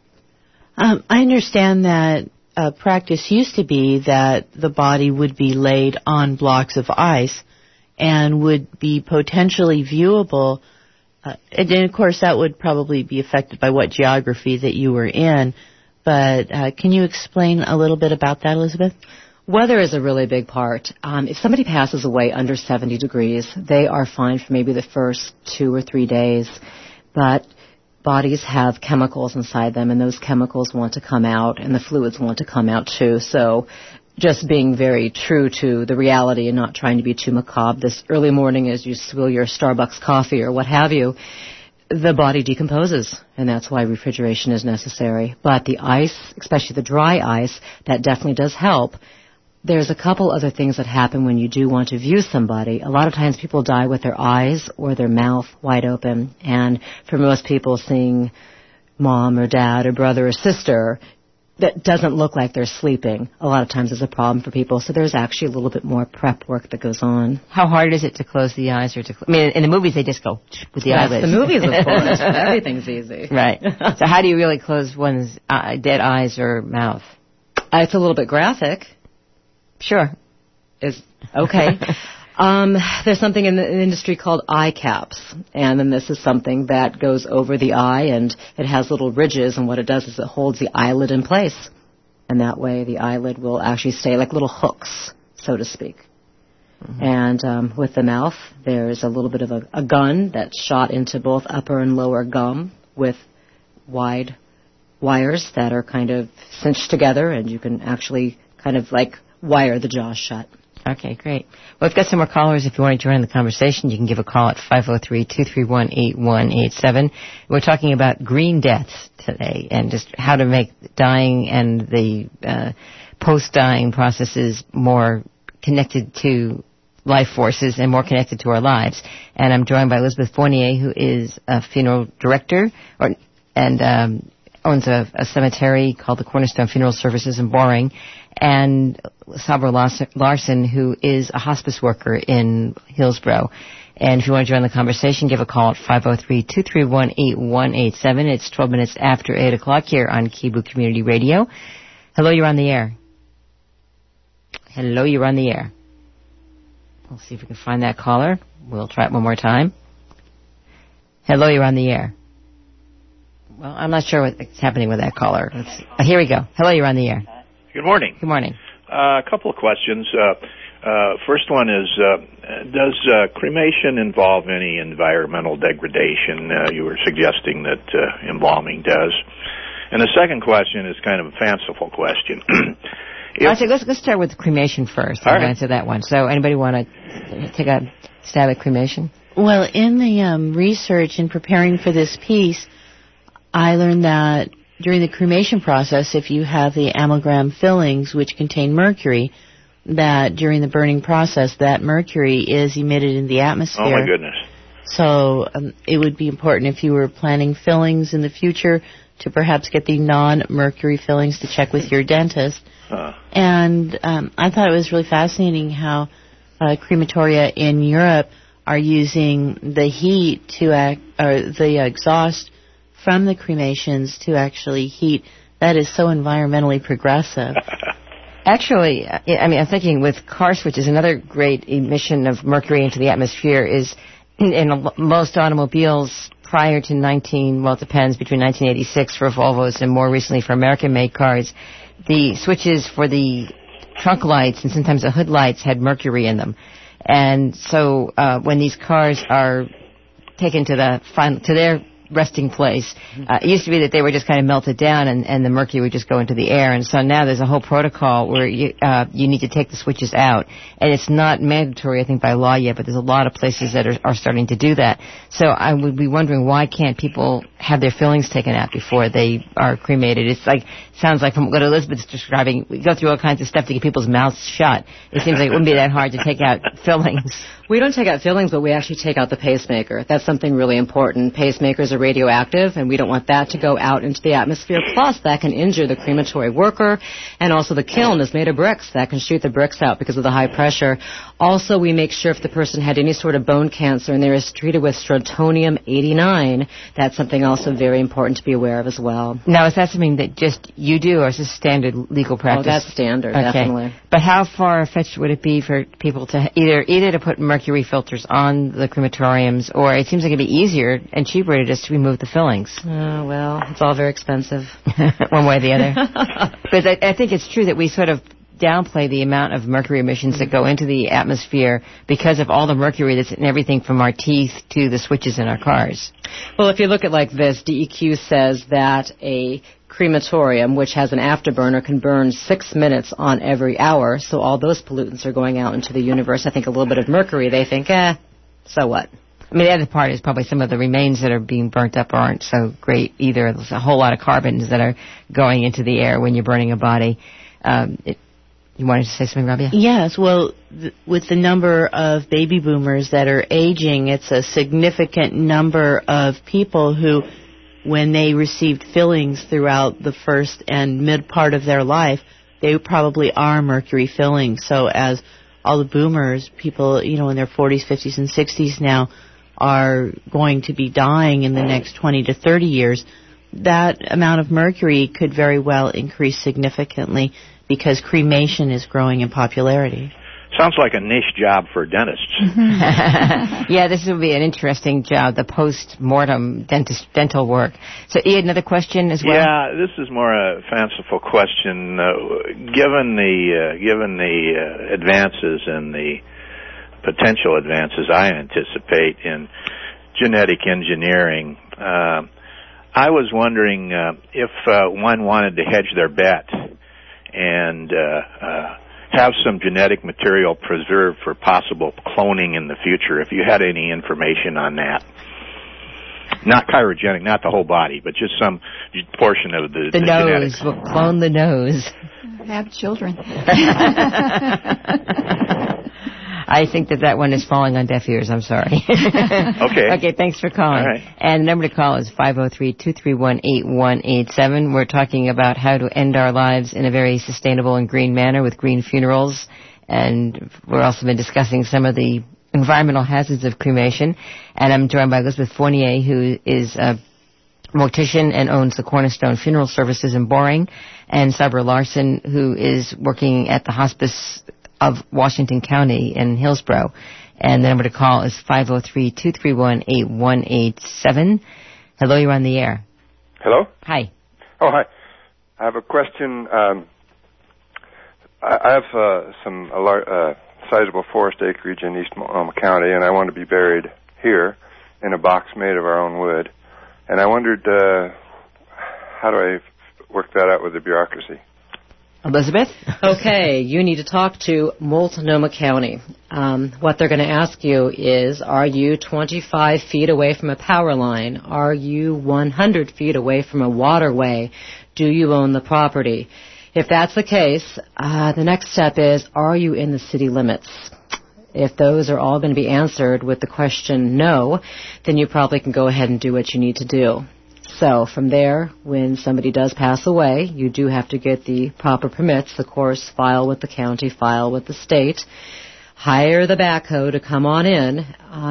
I understand that practice used to be that the body would be laid on blocks of ice and would be potentially viewable. And of course, that would probably be affected by what geography that you were in. But can you explain a little bit about that, Elizabeth? Weather is a really big part. If somebody passes away under 70 degrees, they are fine for maybe the first 2 or 3 days. But bodies have chemicals inside them, and those chemicals want to come out, and the fluids want to come out too. So just being very true to the reality and not trying to be too macabre this early morning as you swill your Starbucks coffee or what have you, the body decomposes, and that's why refrigeration is necessary. But the ice, especially the dry ice, that definitely does help. There's a couple other things that happen when you do want to view somebody. A lot of times people die with their eyes or their mouth wide open, and for most people, seeing mom or dad or brother or sister that doesn't look like they're sleeping a lot of times is a problem for people. So there's actually a little bit more prep work that goes on. How hard is it to close the eyes or to? I mean, in the movies they just go with the eyelids. The movies, of course. Everything's easy. Right. So how do you really close one's dead eyes or mouth? It's a little bit graphic. Sure. Is okay. There's something in the industry called eye caps, and then this is something that goes over the eye, and it has little ridges, and what it does is it holds the eyelid in place, and that way the eyelid will actually stay like little hooks, so to speak. Mm-hmm. And with the mouth, there's a little bit of a gun that's shot into both upper and lower gum with wide wires that are kind of cinched together, and you can actually kind of like wire the jaw shut. Okay, great. Well, we've got some more callers. If you want to join the conversation, you can give a call at 503-231-8187. We're talking about green deaths today and just how to make dying and the post-dying processes more connected to life forces and more connected to our lives. And I'm joined by Elizabeth Fournier, who is a funeral director and owns a cemetery called the Cornerstone Funeral Services in Boring, and Sabra Larson, who is a hospice worker in Hillsborough. And if you want to join the conversation, give a call at 503-231-8187. It's 12 minutes after 8 o'clock here on Kibu Community Radio. Hello, you're on the air. Hello, you're on the air. We'll see if we can find that caller. We'll try it one more time. Hello, you're on the air. Well, I'm not sure what's happening with that caller. Here we go. Hello, you're on the air. Good morning. Good morning. A couple of questions. First one is, does cremation involve any environmental degradation? You were suggesting that embalming does. And the second question is kind of a fanciful question. Let's start with cremation first. I'll answer that one. So anybody want to take a stab at cremation? Well, in the research in preparing for this piece, I learned that during the cremation process, if you have the amalgam fillings, which contain mercury, that during the burning process, that mercury is emitted in the atmosphere. Oh, my goodness. So it would be important if you were planning fillings in the future to perhaps get the non-mercury fillings to check with your dentist. And I thought it was really fascinating how crematoria in Europe are using the heat to the exhaust from the cremations to actually heat. That is so environmentally progressive. Actually, I mean, I'm thinking with car switches, another great emission of mercury into the atmosphere is in most automobiles prior to it depends, between 1986 for Volvos and more recently for American-made cars, the switches for the trunk lights and sometimes the hood lights had mercury in them. And so when these cars are taken to their resting place. It used to be that they were just kind of melted down and the mercury would just go into the air. And so now there's a whole protocol where you need to take the switches out. And it's not mandatory, I think, by law yet, but there's a lot of places that are starting to do that. So I would be wondering, why can't people have their fillings taken out before they are cremated? It's like, sounds like from what Elizabeth's describing, we go through all kinds of stuff to get people's mouths shut. It seems like it wouldn't be that hard to take out fillings. We don't take out fillings, but we actually take out the pacemaker. That's something really important. Pacemakers are radioactive, and we don't want that to go out into the atmosphere. Plus, that can injure the crematory worker, and also the kiln is made of bricks. That can shoot the bricks out because of the high pressure. Also, we make sure if the person had any sort of bone cancer and they're treated with strontium-89, that's something also very important to be aware of as well. Now, is that something that just you do, or is this standard legal practice? Oh, that's standard, definitely. But how far-fetched would it be for people to either to put mercury filters on the crematoriums, or it seems like it'd be easier and cheaper to just remove the fillings? Well, it's all very expensive. One way or the other. But I think it's true that we sort of downplay the amount of mercury emissions that go into the atmosphere because of all the mercury that's in everything from our teeth to the switches in our cars. Well, if you look at like this, DEQ says that a crematorium, which has an afterburner, can burn 6 minutes on every hour, so all those pollutants are going out into the universe. I think a little bit of mercury, they think, so what? I mean, the other part is probably some of the remains that are being burnt up aren't so great either. There's a whole lot of carbons that are going into the air when you're burning a body. You wanted to say something, Rabia? Yes. Well, with the number of baby boomers that are aging, it's a significant number of people who, when they received fillings throughout the first and mid part of their life, they probably are mercury fillings. So as all the boomers, people, in their 40s, 50s, and 60s now, are going to be dying in the next 20 to 30 years, that amount of mercury could very well increase significantly because cremation is growing in popularity. Sounds like a niche job for dentists. Yeah, this would be an interesting job, the post-mortem dental work. So, Ian, another question as well? Yeah, this is more a fanciful question. Given the advances and the potential advances I anticipate in genetic engineering, I was wondering if one wanted to hedge their bet and have some genetic material preserved for possible cloning in the future, if you had any information on that. Not chirogenic, not the whole body, but just some portion of the nose. Genetics. We'll clone the nose. Have children. I think that one is falling on deaf ears. I'm sorry. Okay. Okay, thanks for calling. All right. And the number to call is 503-231-8187. We're talking about how to end our lives in a very sustainable and green manner with green funerals. And we've also been discussing some of the environmental hazards of cremation. And I'm joined by Elizabeth Fournier, who is a mortician and owns the Cornerstone Funeral Services in Boring, and Sabra Larson, who is working at the Hospice of Washington County in Hillsborough. And the number to call is 503-231-8187. Hello, you're on the air. Hello? Hi. Oh, hi. I have a question. I have some sizable forest acreage in East Multnomah County, and I want to be buried here in a box made of our own wood. And I wondered, how do I work that out with the bureaucracy? Elizabeth? Okay, you need to talk to Multnomah County. What they're going to ask you is, are you 25 feet away from a power line? Are you 100 feet away from a waterway? Do you own the property? If that's the case, the next step is, are you in the city limits? If those are all going to be answered with the question no, then you probably can go ahead and do what you need to do. So from there, when somebody does pass away, you do have to get the proper permits, of course, file with the county, file with the state, hire the backhoe to come on in.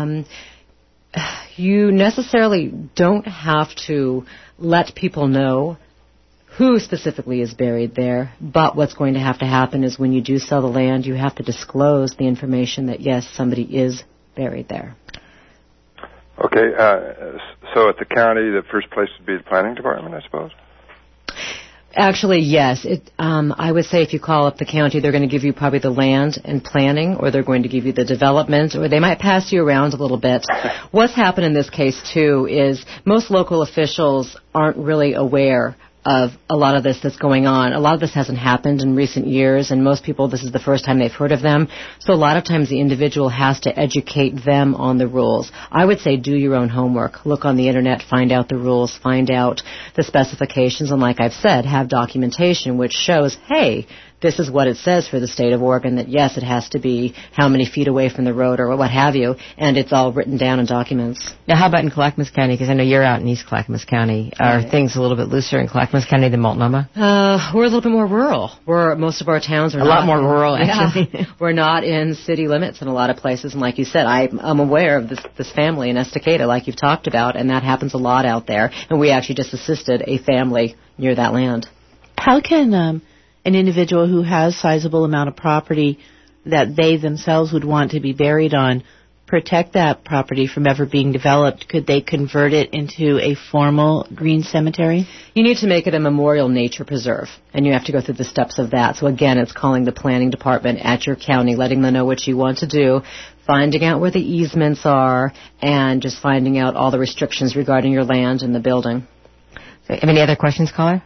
You necessarily don't have to let people know who specifically is buried there, but what's going to happen is when you do sell the land, you have to disclose the information that, yes, somebody is buried there. Okay, so at the county, the first place would be the planning department, I suppose? Actually, yes. I would say if you call up the county, they're going to give you probably the land and planning, or they're going to give you the development, or they might pass you around a little bit. What's happened in this case, too, is most local officials aren't really aware of a lot of this that's going on. A lot of this hasn't happened in recent years, and most people, this is the first time they've heard of them. So a lot of times the individual has to educate them on the rules. I would say do your own homework. Look on the Internet, find out the rules, find out the specifications, and like I've said, have documentation which shows, hey, this is what it says for the state of Oregon, that yes, it has to be how many feet away from the road or what have you, and it's all written down in documents. Now, how about in Clackamas County? Because I know you're out in East Clackamas County. Are things a little bit looser in Clackamas County than Multnomah? We're a little bit more rural. Most of our towns are a lot more rural, actually. Yeah, we're not in city limits in a lot of places, and like you said, I'm aware of this family in Estacada, like you've talked about, and that happens a lot out there, and we actually just assisted a family near that land. How can an individual who has sizable amount of property that they themselves would want to be buried on protect that property from ever being developed? Could they convert it into a formal green cemetery? You need to make it a memorial nature preserve, and you have to go through the steps of that. So again, it's calling the planning department at your county, letting them know what you want to do, finding out where the easements are, and just finding out all the restrictions regarding your land and the building. So, have any other questions, caller?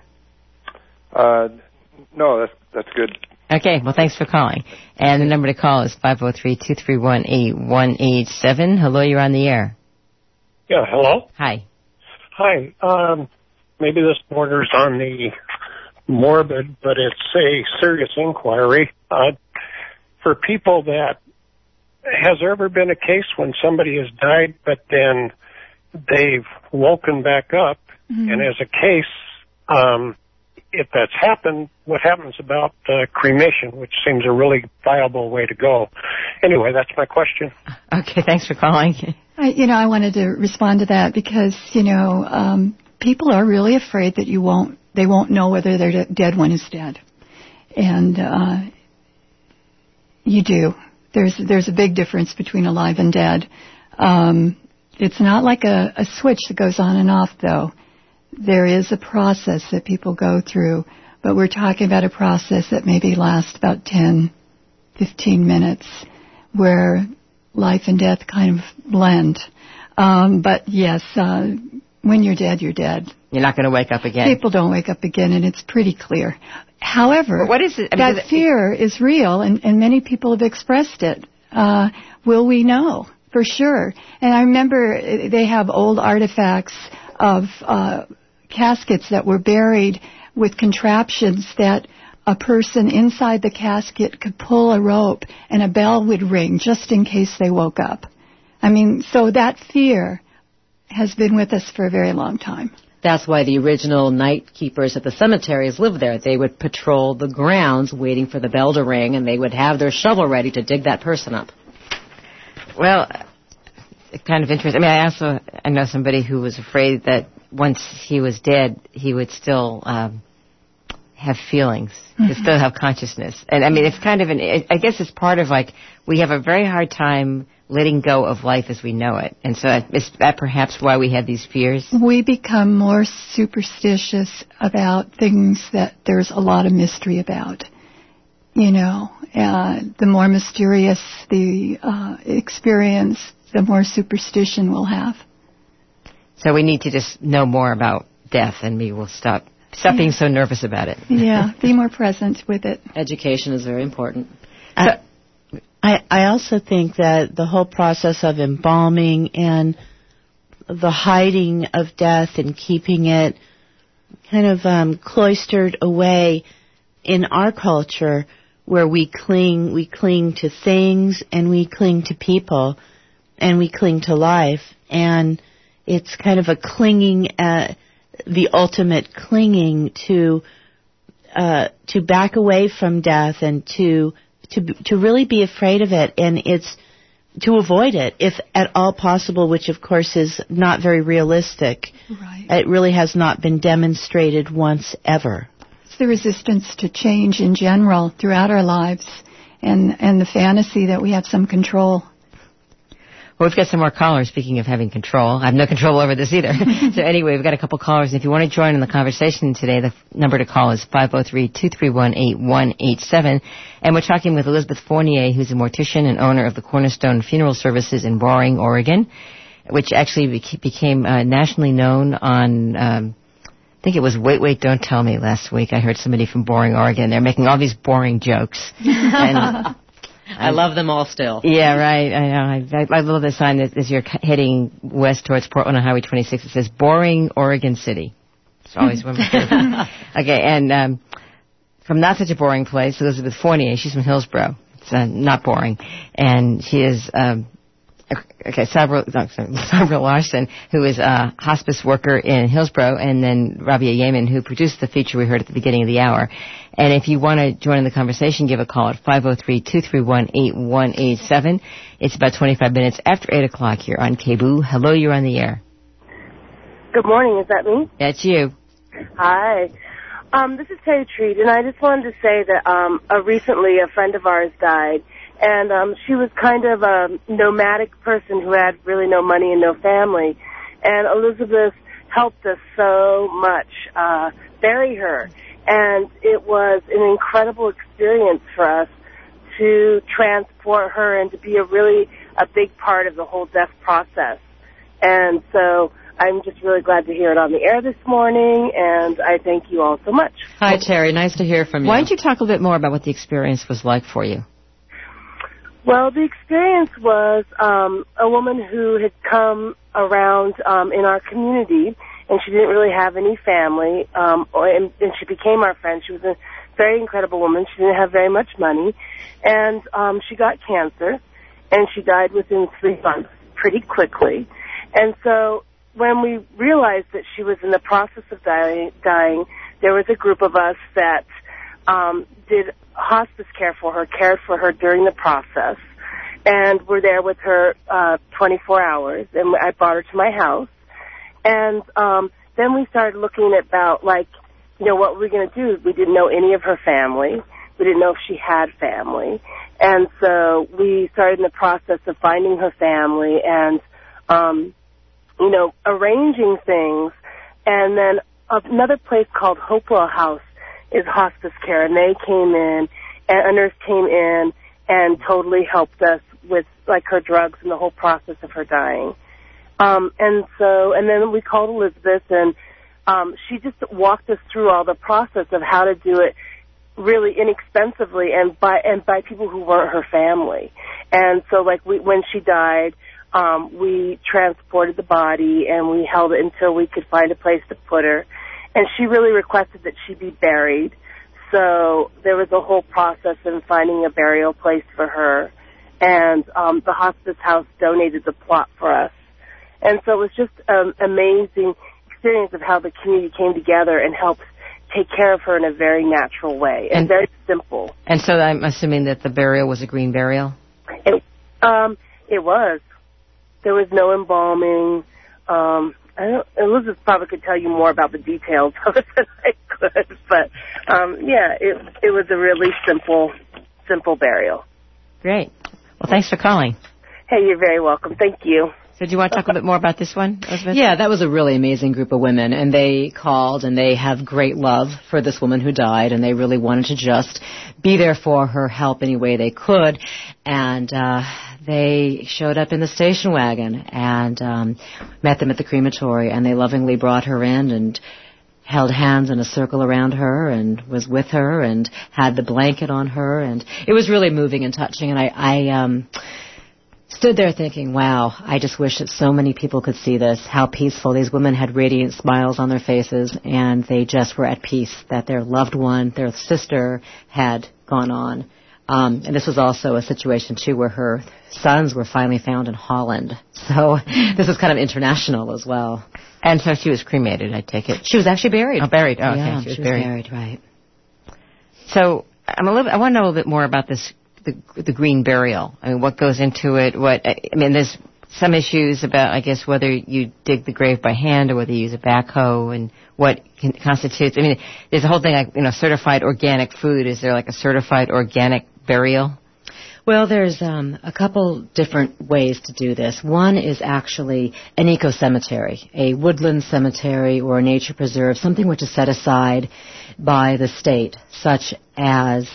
No, that's good. Okay, well, thanks for calling. And the number to call is 503-231-8187. Hello, you're on the air. Yeah, hello? Hi. Hi. Maybe this borders on the morbid, but it's a serious inquiry. For people has there ever been a case when somebody has died, but then they've woken back up, and as a case, if that's happened, what happens about cremation, which seems a really viable way to go? Anyway, that's my question. Okay, thanks for calling. I wanted to respond to that because, people are really afraid that they won't know whether their dead one is dead. And you do. There's a big difference between alive and dead. It's not like a switch that goes on and off, though. There is a process that people go through, but we're talking about a process that maybe lasts about 10, 15 minutes, where life and death kind of blend. But yes, when you're dead, you're dead. You're not going to wake up again. People don't wake up again, and it's pretty clear. However, what is it? That fear is real, and many people have expressed it. Will we know? For sure. And I remember they have old artifacts of caskets that were buried with contraptions that a person inside the casket could pull a rope and a bell would ring just in case they woke up. I mean, so that fear has been with us for a very long time. That's why the original night keepers at the cemeteries lived there. They would patrol the grounds waiting for the bell to ring, and they would have their shovel ready to dig that person up. Well, kind of interesting. I mean, I know somebody who was afraid that once he was dead, he would still have feelings, he'd still have consciousness. And I mean, it's kind of I guess it's part of we have a very hard time letting go of life as we know it. And so is that perhaps why we have these fears? We become more superstitious about things that there's a lot of mystery about. The more mysterious the experience, the more superstition we'll have. So we need to just know more about death, and we will stop being so nervous about it. Yeah, be more present with it. Education is very important. I also think that the whole process of embalming and the hiding of death and keeping it kind of cloistered away in our culture, where we cling to things, and we cling to people, and we cling to life, and it's kind of a clinging, the ultimate clinging to back away from death and to really be afraid of it, and it's to avoid it if at all possible, which of course is not very realistic. Right. It really has not been demonstrated once ever. It's the resistance to change in general throughout our lives, and the fantasy that we have some control. Well, we've got some more callers, speaking of having control. I have no control over this either. So anyway, we've got a couple callers. If you want to join in the conversation today, the number to call is 503-231-8187. And we're talking with Elizabeth Fournier, who's a mortician and owner of the Cornerstone Funeral Services in Boring, Oregon, which actually became nationally known on, I think it was Wait, Don't Tell Me last week. I heard somebody from Boring, Oregon. They're making all these boring jokes. And I love them all still. Yeah, right. I know. I love the sign that as you're heading west towards Portland on Highway 26, it says Boring, Oregon City. It's always one of my favorites. Okay, and from not such a boring place, Elizabeth Fournier, she's from Hillsborough. It's not boring. And she is... Sabra Larson, who is a hospice worker in Hillsborough, and then Rabia Yemen, who produced the feature we heard at the beginning of the hour. And if you want to join in the conversation, give a call at 503-231-8187. It's about 25 minutes after 8 o'clock here on KBOO. Hello, you're on the air. Good morning, is that me? That's you. Hi. This is Terry Treat, and I just wanted to say that recently a friend of ours died. And she was kind of a nomadic person who had really no money and no family. And Elizabeth helped us so much bury her. And it was an incredible experience for us to transport her and to be a big part of the whole death process. And so I'm just really glad to hear it on the air this morning, and I thank you all so much. Hi, Terry. Nice to hear from you. Why don't you talk a little bit more about what the experience was like for you? Well, the experience was a woman who had come around in our community, and she didn't really have any family, and she became our friend. She was a very incredible woman. She didn't have very much money, and she got cancer, and she died within 3 months pretty quickly. And so when we realized that she was in the process of dying, there was a group of us that did hospice care for her, cared for her during the process, and were there with her 24 hours. And I brought her to my house. And then we started looking at about, what were we going to do? We didn't know any of her family. We didn't know if she had family. And so we started in the process of finding her family and, arranging things. And then another place called Hopewell House is hospice care, and they came in, and a nurse came in and totally helped us with, her drugs and the whole process of her dying. And then we called Elizabeth, and she just walked us through all the process of how to do it really inexpensively and by people who weren't her family. And so, when she died, we transported the body, and we held it until we could find a place to put her. And she really requested that she be buried. So there was a whole process in finding a burial place for her. And the hospice house donated the plot for us. And so it was just an amazing experience of how the community came together and helped take care of her in a very natural way and very simple. And so I'm assuming that the burial was a green burial? It was. There was no embalming. Elizabeth probably could tell you more about the details of it than I could, but it was a really simple burial. Great. Well, thanks for calling. Hey, you're very welcome. Thank you. So do you want to talk a bit more about this one, Elizabeth? Yeah, that was a really amazing group of women, and they called, and they have great love for this woman who died, and they really wanted to just be there for her, help any way they could, and they showed up in the station wagon and met them at the crematory, and they lovingly brought her in and held hands in a circle around her and was with her and had the blanket on her, and it was really moving and touching, and I stood there thinking, wow, I just wish that so many people could see this, how peaceful. These women had radiant smiles on their faces, and they just were at peace that their loved one, their sister, had gone on. And this was also a situation, too, where her sons were finally found in Holland. So this was kind of international as well. And so she was cremated, I take it. She was actually buried. Oh, buried. Oh, yeah, okay. She was buried, right. So I want to know a little bit more about this, the green burial. I mean, what goes into it? There's some issues about, I guess, whether you dig the grave by hand or whether you use a backhoe and what constitutes. I mean, there's a whole thing like, certified organic food. Is there like a certified organic burial? Well, there's a couple different ways to do this. One is actually an eco-cemetery, a woodland cemetery or a nature preserve, something which is set aside by the state, such as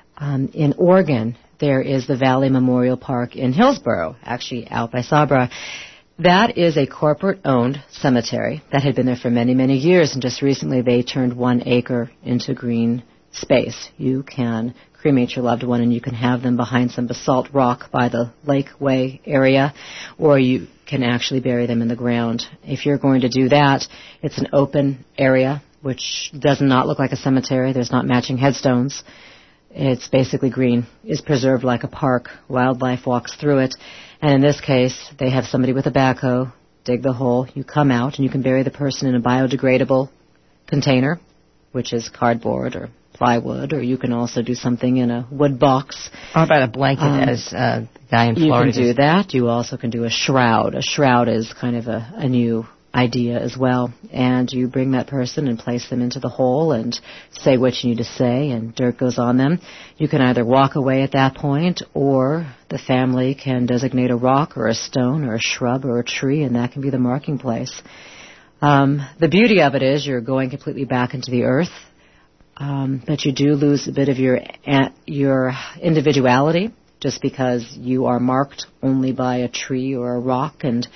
in Oregon, there is the Valley Memorial Park in Hillsborough, actually out by Sabra. That is a corporate-owned cemetery that had been there for many, many years, and just recently they turned 1 acre into green space. You can cremate your loved one and you can have them behind some basalt rock by the Lakeway area, or you can actually bury them in the ground. If you're going to do that, it's an open area, which does not look like a cemetery. There's not matching headstones. It's basically green. It's preserved like a park. Wildlife walks through it. And in this case, they have somebody with a backhoe dig the hole. You come out and you can bury the person in a biodegradable container, which is cardboard or plywood, or you can also do something in a wood box. How about a blanket, as the guy in Florida? You can do that. You also can do a shroud. A shroud is kind of a new idea as well. And you bring that person and place them into the hole and say what you need to say, and dirt goes on them. You can either walk away at that point, or the family can designate a rock or a stone or a shrub or a tree, and that can be the marking place. The beauty of it is you're going completely back into the earth, but you do lose a bit of your individuality just because you are marked only by a tree or a rock. And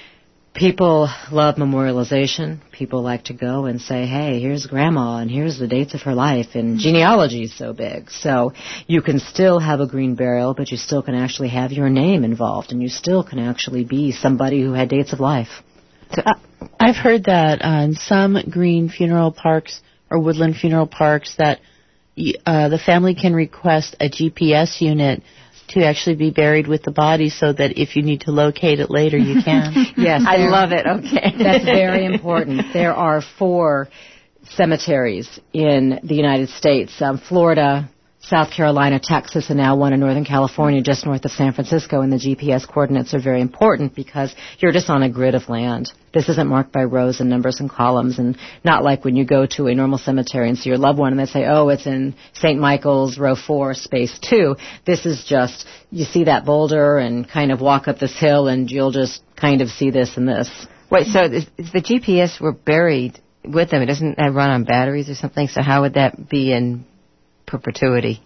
people love memorialization. People like to go and say, hey, here's Grandma, and here's the dates of her life, and genealogy is so big. So you can still have a green burial, but you still can actually have your name involved, and you still can actually be somebody who had dates of life. So, I've heard that on some green funeral parks or woodland funeral parks that the family can request a GPS unit to actually be buried with the body, so that if you need to locate it later, you can. Yes, I love it. Okay. That's very important. There are 4 cemeteries in the United States, Florida, South Carolina, Texas, and now one in Northern California, just north of San Francisco, and the GPS coordinates are very important because you're just on a grid of land. This isn't marked by rows and numbers and columns, and not like when you go to a normal cemetery and see your loved one and they say, oh, it's in St. Michael's, row 4, space 2. This is just, you see that boulder and kind of walk up this hill and you'll just kind of see this and this. Wait, so if the GPS were buried with them, it doesn't run on batteries or something, so how would that be in perpetuity?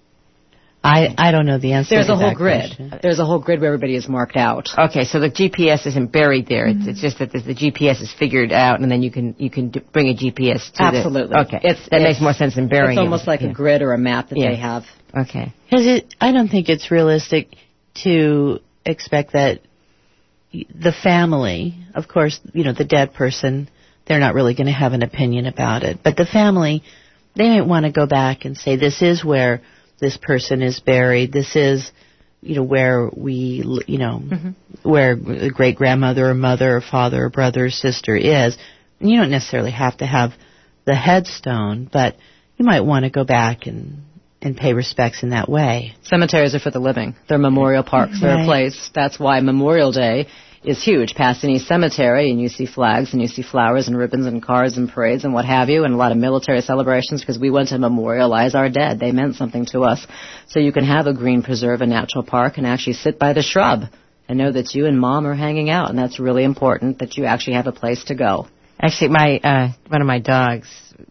I don't know the answer. There's to a whole that grid. question. There's a whole grid where everybody is marked out. Okay, so the GPS isn't buried there. It's just that the GPS is figured out, and then you can bring a GPS to Absolutely. Okay, that makes more sense than burying. It's almost like a grid or a map that they have. Okay. Because I don't think it's realistic to expect that the family, of course, the dead person, they're not really going to have an opinion about it. But the family, they might want to go back and say, this is where this person is buried. This is, where we, where the great-grandmother or mother or father or brother or sister is. And you don't necessarily have to have the headstone, but you might want to go back and pay respects in that way. Cemeteries are for the living. They're memorial parks. They're a place. That's why Memorial Day is huge. Pass any cemetery and you see flags and you see flowers and ribbons and cars and parades and what have you, and a lot of military celebrations because we went to memorialize our dead. They meant something to us. So you can have a green preserve, a natural park, and actually sit by the shrub and know that you and Mom are hanging out, and that's really important that you actually have a place to go. Actually, one of my dogs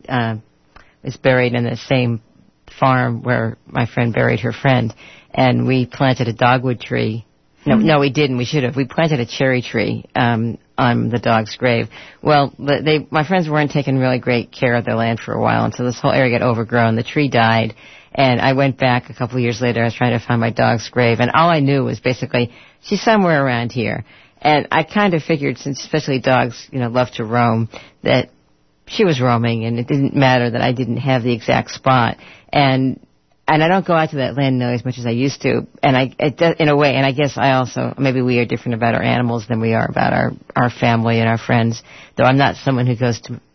is buried in the same farm where my friend buried her friend, and we planted a dogwood tree. No, we didn't. We should have. We planted a cherry tree on the dog's grave. Well, my friends weren't taking really great care of their land for a while, and so this whole area got overgrown. The tree died, and I went back a couple of years later. I was trying to find my dog's grave, and all I knew was basically she's somewhere around here. And I kind of figured, since especially dogs, love to roam, that she was roaming, and it didn't matter that I didn't have the exact spot. And I don't go out to that land nearly as much as I used to, and in a way, and I guess maybe we are different about our animals than we are about our family and our friends, though I'm not someone who goes to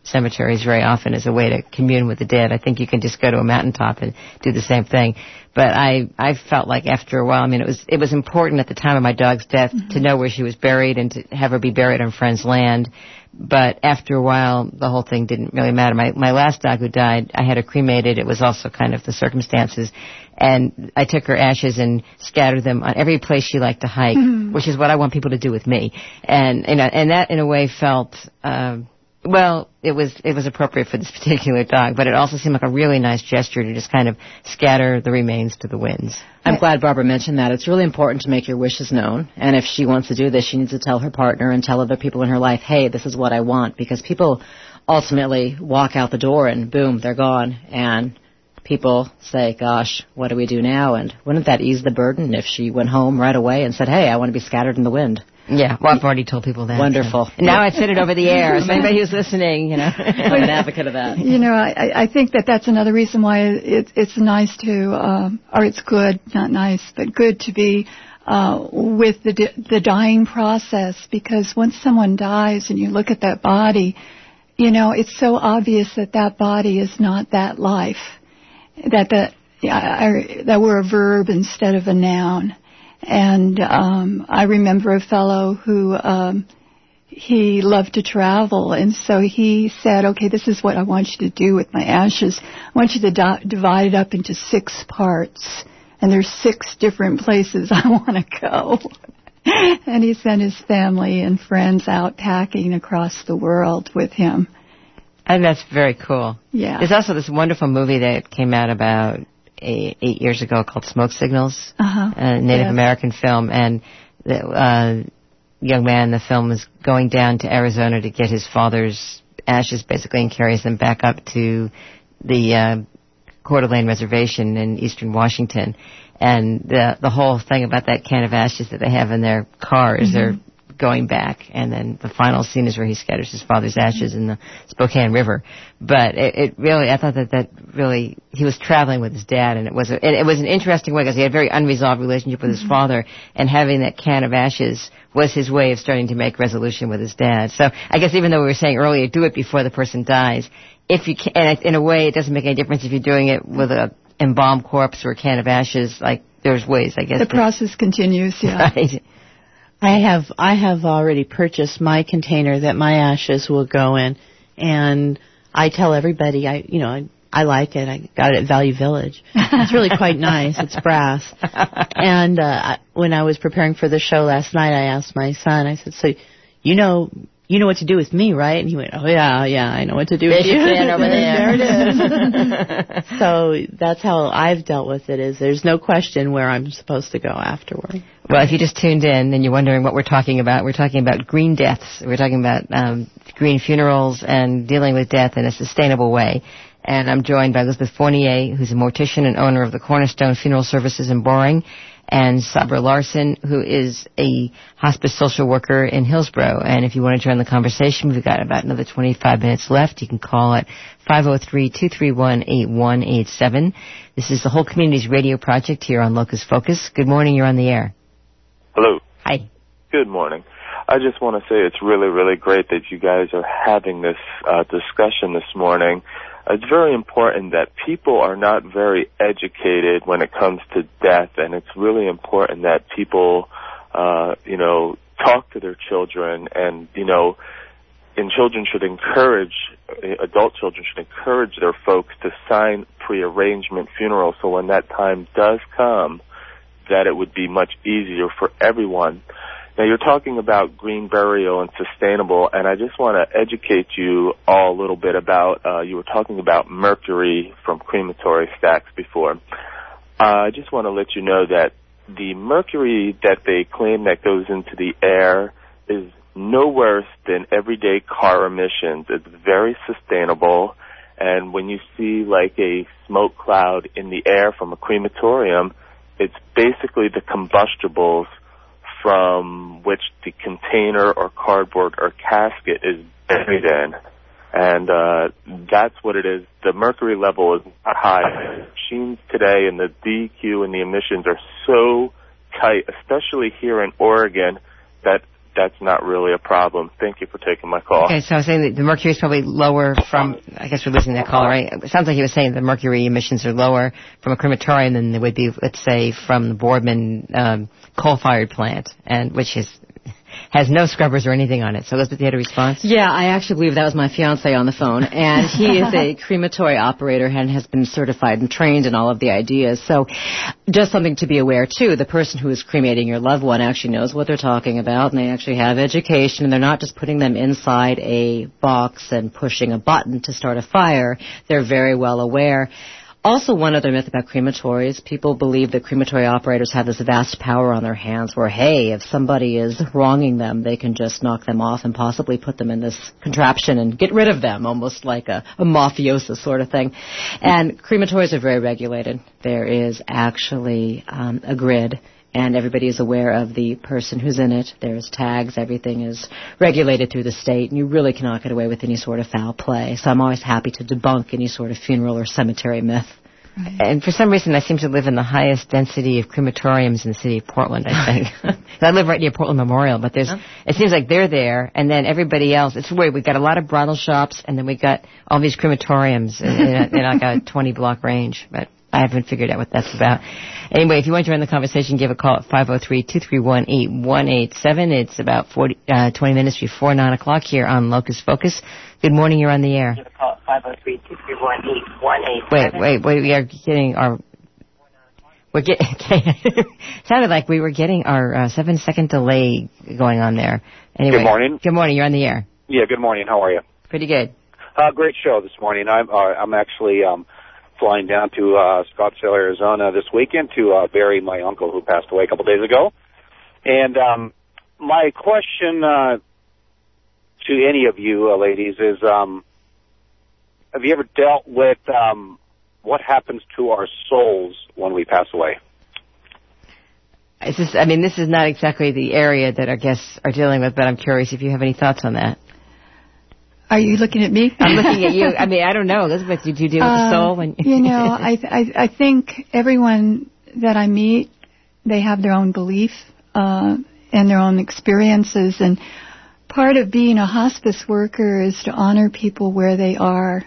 cemeteries very often as a way to commune with the dead. I think you can just go to a mountaintop and do the same thing. But I felt like after a while, I mean, it was important at the time of my dog's death to know where she was buried and to have her be buried on friend's land. But after a while, the whole thing didn't really matter. My last dog who died, I had her cremated. It was also kind of the circumstances. And I took her ashes and scattered them on every place she liked to hike, which is what I want people to do with me. And that in a way felt, well, it was appropriate for this particular dog, but it also seemed like a really nice gesture to just kind of scatter the remains to the winds. I'm glad Barbara mentioned that. It's really important to make your wishes known. And if she wants to do this, she needs to tell her partner and tell other people in her life, hey, this is what I want. Because people ultimately walk out the door and boom, they're gone. And people say, gosh, what do we do now? And wouldn't that ease the burden if she went home right away and said, hey, I want to be scattered in the wind? Yeah, well, I've already told people that. Wonderful. So. Now I'd said it over the air. So anybody who's listening, I'm an advocate of that. I think that's another reason why it's nice to, or it's good, not nice, but good to be with the dying process, because once someone dies and you look at that body, it's so obvious that body is not that life, that we're a verb instead of a noun. And I remember a fellow who he loved to travel, and so he said, okay, this is what I want you to do with my ashes. I want you to divide it up into 6 parts, and there's 6 different places I want to go. And he sent his family and friends out packing across the world with him. And that's very cool. Yeah. There's also this wonderful movie that came out about 8 years ago called Smoke Signals, a Native American film, and the young man in the film is going down to Arizona to get his father's ashes, basically, and carries them back up to the Coeur d'Alene Reservation in eastern Washington. And the whole thing about that can of ashes that they have in their car is they're going back, and then the final scene is where he scatters his father's ashes in the Spokane River. But it really, I thought that really, he was traveling with his dad, and it was an interesting way, because he had a very unresolved relationship with his father, and having that can of ashes was his way of starting to make resolution with his dad. So I guess even though we were saying earlier, do it before the person dies, if you can, and in a way it doesn't make any difference if you're doing it with a embalmed corpse or a can of ashes, like there's ways, I guess. The process continues, yeah. Right. I have already purchased my container that my ashes will go in, and I tell everybody I like it. I got it at Value Village. It's really quite nice. It's brass. And when I was preparing for the show last night, I asked my son. I said, "So, you know what to do with me, right?" And he went, "Oh yeah, I know what to do with you." There's your can over there. There it is. So that's how I've dealt with it. Is there's no question where I'm supposed to go afterward. Well, if you just tuned in and you're wondering what we're talking about green deaths. We're talking about green funerals and dealing with death in a sustainable way. And I'm joined by Elizabeth Fournier, who's a mortician and owner of the Cornerstone Funeral Services in Boring, and Sabra Larson, who is a hospice social worker in Hillsborough. And if you want to join the conversation, we've got about another 25 minutes left. You can call at 503-231-8187. This is the Whole Communities Radio Project here on Locus Focus. Good morning. You're on the air. Hello. Hi. Good morning. I just want to say it's really, really great that you guys are having this discussion this morning. It's very important that people are not very educated when it comes to death, and it's really important that people, talk to their children, and, adult children should encourage their folks to sign pre-arrangement funerals, so when that time does come, that it would be much easier for everyone. Now, you're talking about green burial and sustainable, and I just want to educate you all a little bit about, you were talking about mercury from crematory stacks before. I just want to let you know that the mercury that they claim that goes into the air is no worse than everyday car emissions. It's very sustainable, and when you see like a smoke cloud in the air from a crematorium, it's basically the combustibles from which the container or cardboard or casket is buried in. And that's what it is. The mercury level is not high. The machines today and the DEQ and the emissions are so tight, especially here in Oregon, that that's not really a problem. Thank you for taking my call. Okay, so I was saying that the mercury is probably lower from, I guess we're losing that caller, right? It sounds like he was saying the mercury emissions are lower from a crematorium than they would be, let's say, from the Boardman coal-fired plant, and which has no scrubbers or anything on it. So Elizabeth, you had a response? Yeah, I actually believe that was my fiancé on the phone, and he is a crematory operator and has been certified and trained in all of the ideas. So just something to be aware, too. The person who is cremating your loved one actually knows what they're talking about, and they actually have education, and they're not just putting them inside a box and pushing a button to start a fire. They're very well aware. Also, one other myth about crematories, people believe that crematory operators have this vast power on their hands where, hey, if somebody is wronging them, they can just knock them off and possibly put them in this contraption and get rid of them, almost like a mafioso sort of thing. And crematories are very regulated. There is actually a grid, and everybody is aware of the person who's in it. There's tags. Everything is regulated through the state, and you really cannot get away with any sort of foul play. So I'm always happy to debunk any sort of funeral or cemetery myth. Right. And for some reason, I seem to live in the highest density of crematoriums in the city of Portland, I think. I live right near Portland Memorial, but it seems like they're there, and then everybody else. It's weird. We've got a lot of bridal shops, and then we've got all these crematoriums in like a 20-block range, but I haven't figured out what that's about. Anyway, if you want to join the conversation, give a call at 503-231-8187. It's about 20 minutes before 9 o'clock here on Locust Focus. Good morning, you're on the air. Give a call at 503-231-8187. Wait, we are getting our... sounded like we were getting our 7-second delay going on there. Anyway, good morning. Good morning, you're on the air. Yeah, good morning. How are you? Pretty good. Great show this morning. I'm actually... flying down to Scottsdale, Arizona this weekend to bury my uncle who passed away a couple days ago. And my question to any of you ladies is, have you ever dealt with what happens to our souls when we pass away? This is not exactly the area that our guests are dealing with, but I'm curious if you have any thoughts on that. Are you looking at me? I'm looking at you. I don't know, Elizabeth. Did you deal with the soul? I think everyone that I meet, they have their own belief and their own experiences. And part of being a hospice worker is to honor people where they are.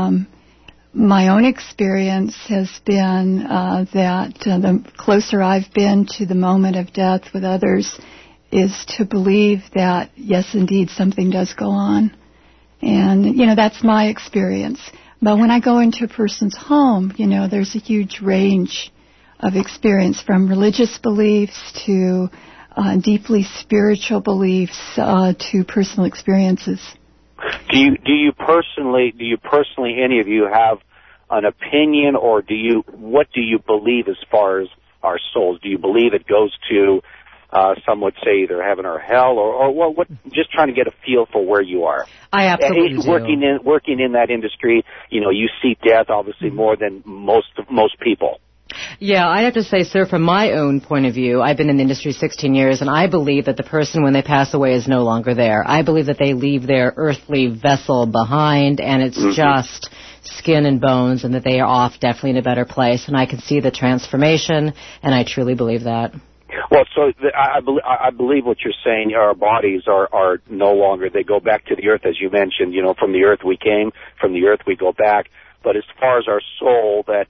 My own experience has been that the closer I've been to the moment of death with others is to believe that, yes, indeed, something does go on. And, that's my experience. But when I go into a person's home, there's a huge range of experience from religious beliefs to deeply spiritual beliefs to personal experiences. Do you personally, any of you have an opinion, or what do you believe as far as our souls? Do you believe it goes to, some would say either heaven or hell, or what? Just trying to get a feel for where you are. I absolutely do. Working in that industry, you see death obviously more than most people. Yeah, I have to say, sir, from my own point of view, I've been in the industry 16 years, and I believe that the person, when they pass away, is no longer there. I believe that they leave their earthly vessel behind, and it's just skin and bones, and that they are off definitely in a better place. And I can see the transformation, and I truly believe that. Well, so I believe what you're saying. Our bodies are no longer. They go back to the earth, as you mentioned. From the earth we came, from the earth we go back. But as far as our soul, that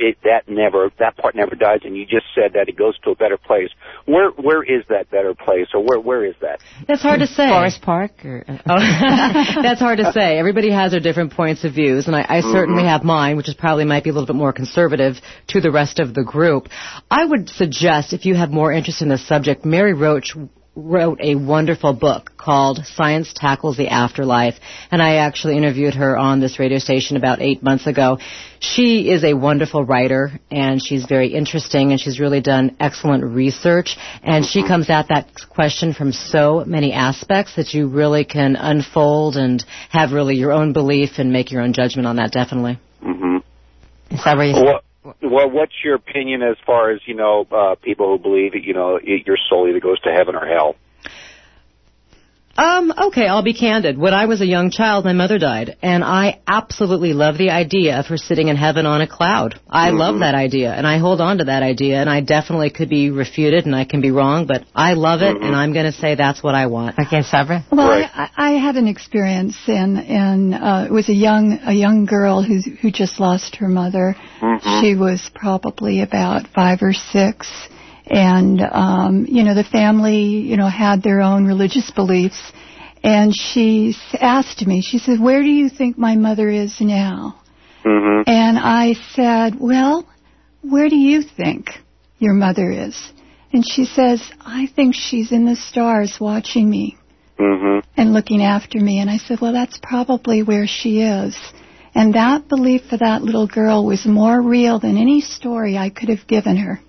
that part never dies. And you just said that it goes to a better place. Where is that better place, or where is that? That's hard to say. Forest Park, That's hard to say. Everybody has their different points of views, and I certainly have mine, which is probably might be a little bit more conservative to the rest of the group. I would suggest, if you have more interest in this subject, Mary Roach wrote a wonderful book called Science Tackles the Afterlife, and I actually interviewed her on this radio station about 8 months ago. She is a wonderful writer, and she's very interesting, and she's really done excellent research, and she comes at that question from so many aspects that you really can unfold and have really your own belief and make your own judgment on that, definitely. Is that where you Well, what's your opinion as far as, people who believe that, your soul either goes to heaven or hell? Okay, I'll be candid. When I was a young child, my mother died, and I absolutely love the idea of her sitting in heaven on a cloud. I love that idea, and I hold on to that idea, and I definitely could be refuted, and I can be wrong, but I love it, and I'm going to say that's what I want. Okay, Sabra? Well, I had an experience, and it was a young girl who just lost her mother. She was probably about 5 or 6. And, the family, had their own religious beliefs. And she asked me, she said, where do you think my mother is now? And I said, well, where do you think your mother is? And she says, I think she's in the stars watching me and looking after me. And I said, well, that's probably where she is. And that belief for that little girl was more real than any story I could have given her.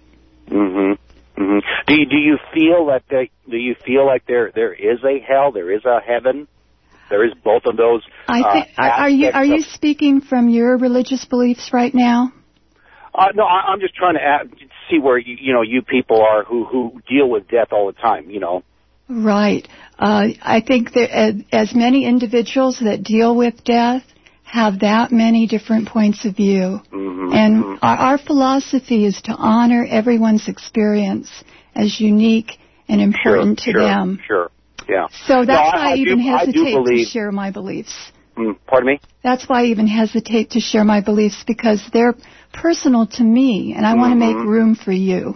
Do you feel that there is a hell, there is a heaven, there is both of those? Are you speaking from your religious beliefs right now? No, I'm just trying to see where you people are who deal with death all the time. Right. I think that as many individuals that deal with death have that many different points of view. And our philosophy is to honor everyone's experience as unique and important to them. Sure, yeah. So that's why I even hesitate to share my beliefs. Pardon me? That's why I even hesitate to share my beliefs, because they're personal to me, and I want to make room for you.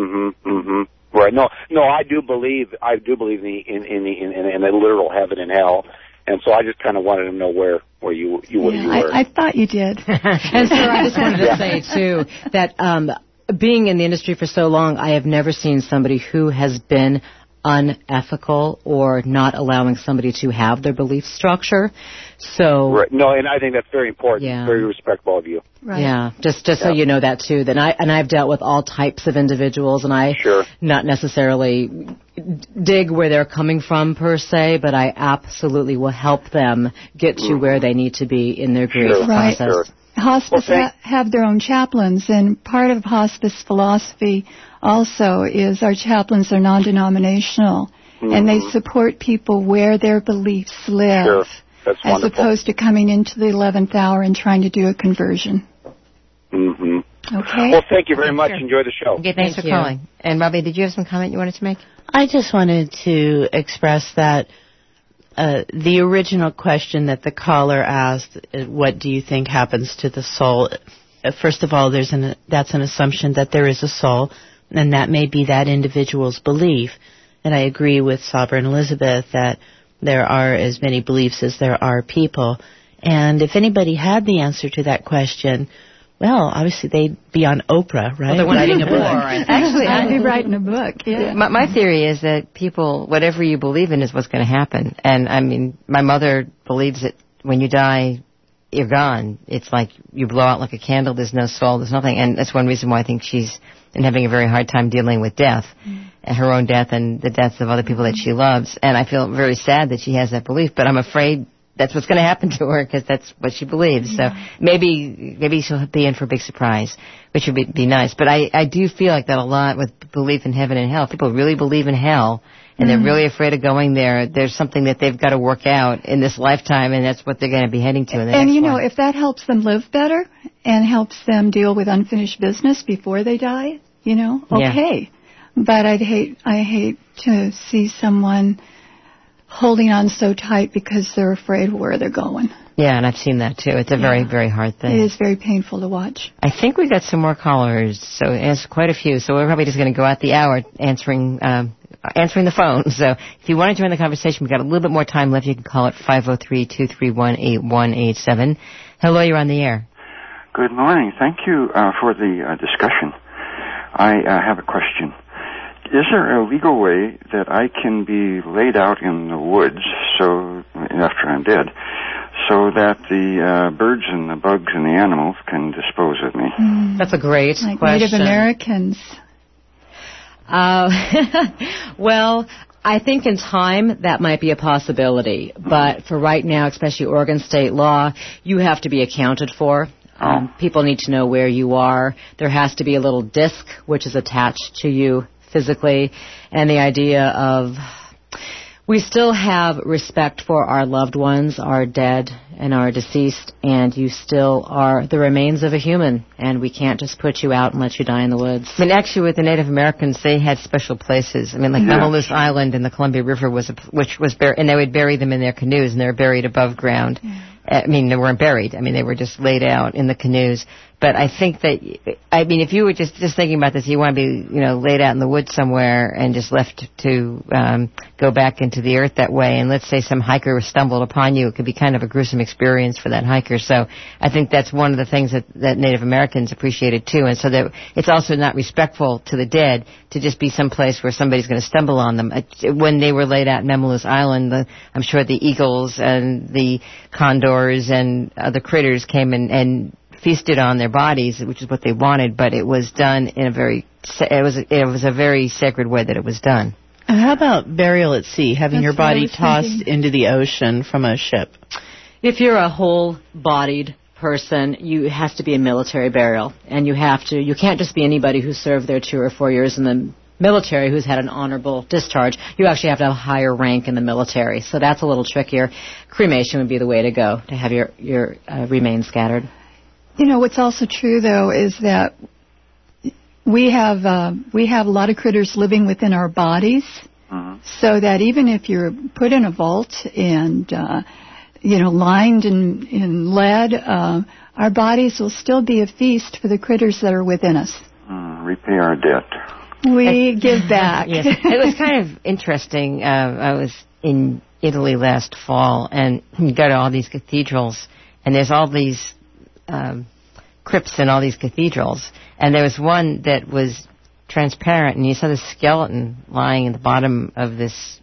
Right. No, I do believe in the literal heaven and hell. And so I just kind of wanted to know where you were. I thought you did. And sir, I just wanted to say, too, that being in the industry for so long, I have never seen somebody who has been unethical or not allowing somebody to have their belief structure. So right. No, and I think that's very important. Yeah. Very respectful of you. Right. Yeah, just so you know that too. Then I've dealt with all types of individuals, and I not necessarily dig where they're coming from per se, but I absolutely will help them get to where they need to be in their grief process. Hospice have their own chaplains, and part of hospice philosophy also is our chaplains are non-denominational, and they support people where their beliefs live, That's as wonderful. opposed to coming into the 11th hour and trying to do a conversion. Okay. Well, thank you very much. Enjoy the show. Okay, thanks for calling. And Robbie, did you have some comment you wanted to make? I just wanted to express that the original question that the caller asked, what do you think happens to the soul? First of all, that's an assumption that there is a soul, and that may be that individual's belief. And I agree with Sabra and Elizabeth that there are as many beliefs as there are people. And if anybody had the answer to that question, well, obviously they'd be on Oprah, right? Well, they're writing a book. Actually, I'd be writing a book. Yeah. My theory is that people, whatever you believe in is what's going to happen. And I mean, my mother believes that when you die, you're gone. It's like you blow out like a candle. There's no soul. There's nothing. And that's one reason why I think she's been having a very hard time dealing with death, her own death and the deaths of other people that she loves. And I feel very sad that she has that belief, but I'm afraid that's what's going to happen to her because that's what she believes. So maybe she'll be in for a big surprise, which would be nice. But I do feel like that a lot with belief in heaven and hell. People really believe in hell, and they're really afraid of going there. There's something that they've got to work out in this lifetime, and that's what they're going to be heading to in the next And, one. if that helps them live better and helps them deal with unfinished business before they die, okay. But I hate to see someone holding on so tight because they're afraid where they're going. Yeah, and I've seen that too. It's a very, very hard thing. It is very painful to watch. I think we've got some more callers, so it's quite a few. So we're probably just going to go out the hour answering the phone. So if you want to join the conversation, we've got a little bit more time left. You can call it 503-231-8187. Hello, you're on the air. Good morning. Thank you for the discussion. I have a question. Is there a legal way that I can be laid out in the woods after I'm dead, so that the birds and the bugs and the animals can dispose of me? That's a great like question. Native Americans. Well, I think in time that might be a possibility, but for right now, especially Oregon state law, you have to be accounted for. People need to know where you are. There has to be a little disc which is attached to you physically, and the idea of, We still have respect for our loved ones, our dead and our deceased, and you still are the remains of a human, and we can't just put you out and let you die in the woods. I mean, actually, with the Native Americans, they had special places. I mean, like Mamaloose Island in the Columbia River and they would bury them in their canoes, and they were buried above ground. I mean, they weren't buried. I mean, they were just laid out in the canoes. But I think that, I mean, if you were just thinking about this, you want to be, laid out in the woods somewhere and just left to go back into the earth that way. And let's say some hiker stumbled upon you, it could be kind of a gruesome experience for that hiker. So I think that's one of the things that Native Americans appreciated too. And so that it's also not respectful to the dead to just be someplace where somebody's going to stumble on them. When they were laid out in Mamaloose Island, I'm sure the eagles and the condors and other critters came and feasted on their bodies, which is what they wanted, but it was done in it was a very sacred way that it was done. How about burial at sea, having your body tossed into the ocean from a ship? If you're a whole-bodied person, it has to be a military burial, and you can't just be anybody who served there 2 or 4 years in the military who's had an honorable discharge. You actually have to have a higher rank in the military, so that's a little trickier. Cremation would be the way to go, to have your remains scattered. What's also true, though, is that we have a lot of critters living within our bodies, so that even if you're put in a vault and, lined in lead, our bodies will still be a feast for the critters that are within us. Repay our debt. We give back. Yes. It was kind of interesting. I was in Italy last fall, and you go to all these cathedrals, and there's all these crypts in all these cathedrals, and there was one that was transparent, and you saw the skeleton lying in the bottom of this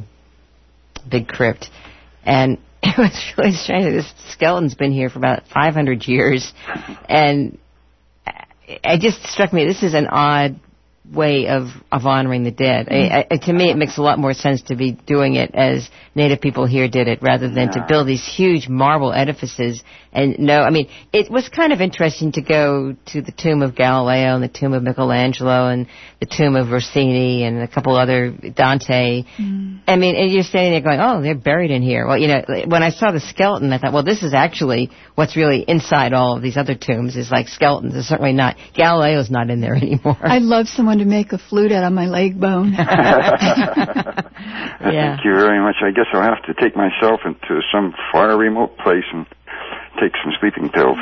big crypt, and it was really strange. This skeleton's been here for about 500 years, and it just struck me, this is an odd way of honoring the dead. To me, it makes a lot more sense to be doing it as Native people here did it, rather than to build these huge marble edifices. And it was kind of interesting to go to the tomb of Galileo and the tomb of Michelangelo and the tomb of Rossini and a couple other, Dante. I mean, and you're standing there going, oh, they're buried in here. Well, when I saw the skeleton, I thought, well, this is actually what's really inside all of these other tombs, is like skeletons. It's certainly not, Galileo's not in there anymore. I'd love someone to make a flute out of my leg bone. Thank you very much. I guess I'll have to take myself into some far remote place and take some sleeping pills.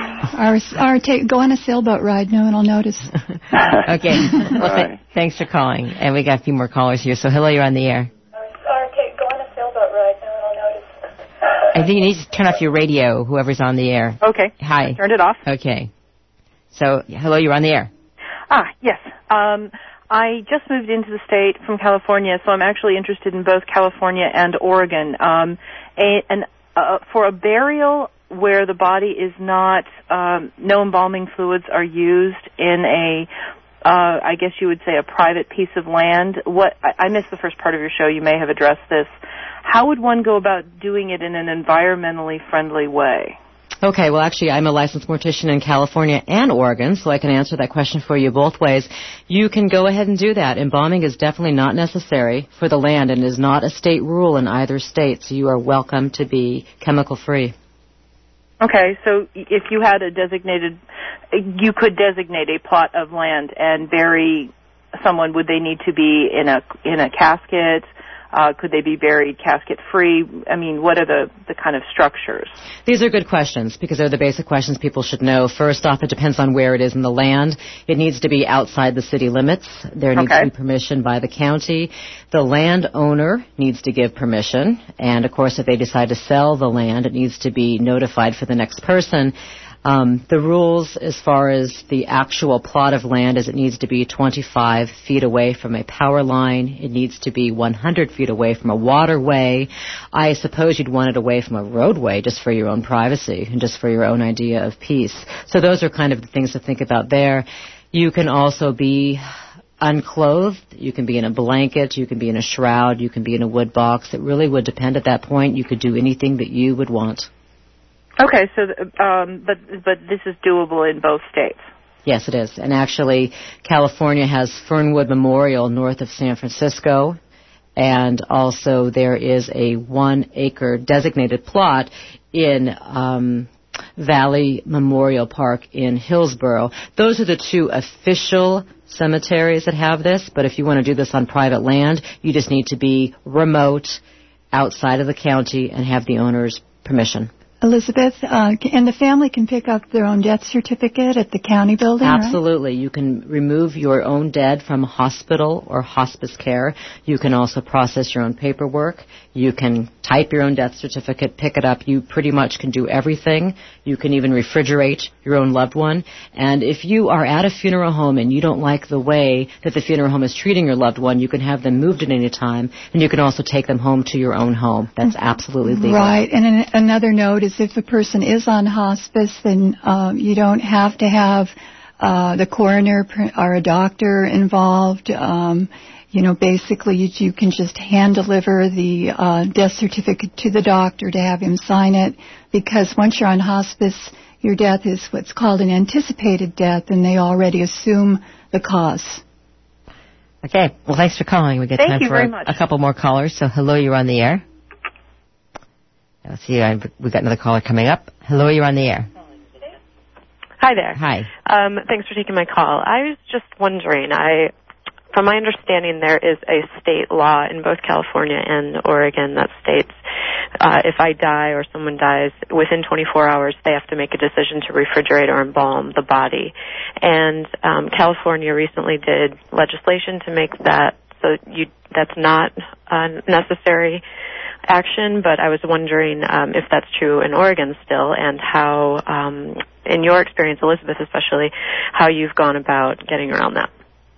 Go on a sailboat ride. No one will notice. Okay. Well, thanks for calling. And we got a few more callers here. So, hello, you're on the air. Go on a sailboat ride. No one will notice. I think you need to turn off your radio, whoever's on the air. Okay. Hi. Turned it off. Okay. So, hello, you're on the air. Yes. I just moved into the state from California, so I'm actually interested in both California and Oregon. For a burial where the body is not, no embalming fluids are used in I guess you would say a private piece of land. I missed the first part of your show. You may have addressed this. How would one go about doing it in an environmentally friendly way? Okay, well, actually, I'm a licensed mortician in California and Oregon, so I can answer that question for you both ways. You can go ahead and do that. Embalming is definitely not necessary for the land and is not a state rule in either state, so you are welcome to be chemical-free. Okay, so if you had you could designate a plot of land and bury someone. Would they need to be in a casket? Could they be buried casket-free? I mean, what are the kind of structures? These are good questions because they're the basic questions people should know. First off, it depends on where it is in the land. It needs to be outside the city limits. There needs to be permission by the county. The landowner needs to give permission. And, of course, if they decide to sell the land, it needs to be notified for the next person. The rules as far as the actual plot of land is it needs to be 25 feet away from a power line. It needs to be 100 feet away from a waterway. I suppose you'd want it away from a roadway just for your own privacy and just for your own idea of peace. So those are kind of the things to think about there. You can also be unclothed. You can be in a blanket. You can be in a shroud. You can be in a wood box. It really would depend at that point. You could do anything that you would want. Okay, so but this is doable in both states. Yes, it is. And actually, California has Fernwood Memorial north of San Francisco, and also there is a 1-acre designated plot in Valley Memorial Park in Hillsborough. Those are the 2 official cemeteries that have this, but if you want to do this on private land, you just need to be remote, outside of the county, and have the owner's permission. Elizabeth, and the family can pick up their own death certificate at the county building, Absolutely. Right? You can remove your own dead from hospital or hospice care. You can also process your own paperwork. You can type your own death certificate, pick it up. You pretty much can do everything. You can even refrigerate your own loved one. And if you are at a funeral home and you don't like the way that the funeral home is treating your loved one, you can have them moved at any time, and you can also take them home to your own home. That's absolutely legal. Right. And another note is if a person is on hospice, then you don't have to have the coroner or a doctor involved. Basically you can just hand deliver the death certificate to the doctor to have him sign it, because once you're on hospice, your death is what's called an anticipated death, and they already assume the cause. Okay. Well, thanks for calling. We got time for a couple more callers. So, hello, you're on the air. Let's see, we've got another caller coming up. Hello, you're on the air. Hi there. Hi. Thanks for taking my call. I was just wondering, from my understanding, there is a state law in both California and Oregon that states if I die or someone dies, within 24 hours they have to make a decision to refrigerate or embalm the body. And California recently did legislation to make that so that's not necessary action, but I was wondering if that's true in Oregon still, and how, in your experience, Elizabeth especially, how you've gone about getting around that.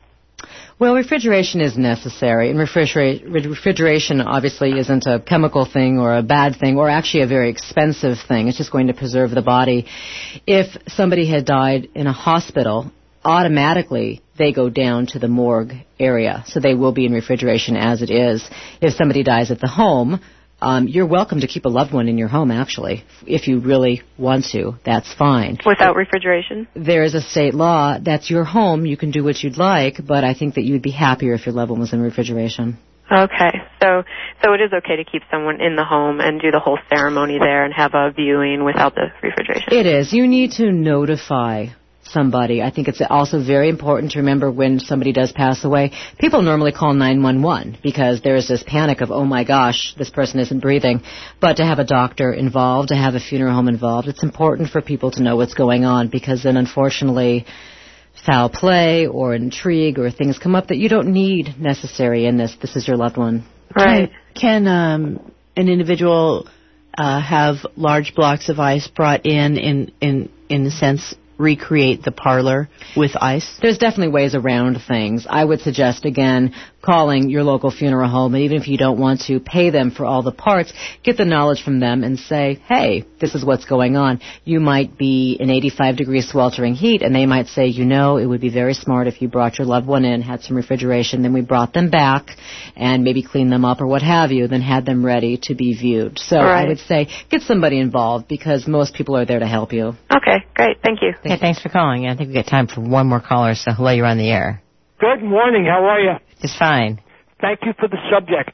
Well, refrigeration is necessary, and refrigeration obviously isn't a chemical thing or a bad thing or actually a very expensive thing. It's just going to preserve the body. If somebody had died in a hospital, automatically they go down to the morgue area, so they will be in refrigeration as it is. If somebody dies at the home, you're welcome to keep a loved one in your home, actually. If you really want to, that's fine. Without refrigeration? There is a state law. That's your home. You can do what you'd like, but I think that you'd be happier if your loved one was in refrigeration. Okay. So it is okay to keep someone in the home and do the whole ceremony there and have a viewing without the refrigeration? It is. You need to notify somebody. I think it's also very important to remember when somebody does pass away. People normally call 911 because there's this panic of, oh my gosh, this person isn't breathing. But to have a doctor involved, to have a funeral home involved, it's important for people to know what's going on, because then unfortunately foul play or intrigue or things come up that you don't need necessary in this. This is your loved one. Right. Can an individual have large blocks of ice brought in the sense recreate the parlor with ice? There's definitely ways around things. I would suggest, again, calling your local funeral home, and even if you don't want to pay them for all the parts, get the knowledge from them and say, hey, this is what's going on. You might be in 85-degree sweltering heat, and they might say, it would be very smart if you brought your loved one in, had some refrigeration, then we brought them back and maybe cleaned them up or what have you, then had them ready to be viewed. So I would say get somebody involved, because most people are there to help you. Okay, great. Thank you. Okay, thanks for calling. I think we've got time for one more caller, so hello, you're on the air. Good morning. How are you? Just fine. Thank you for the subject.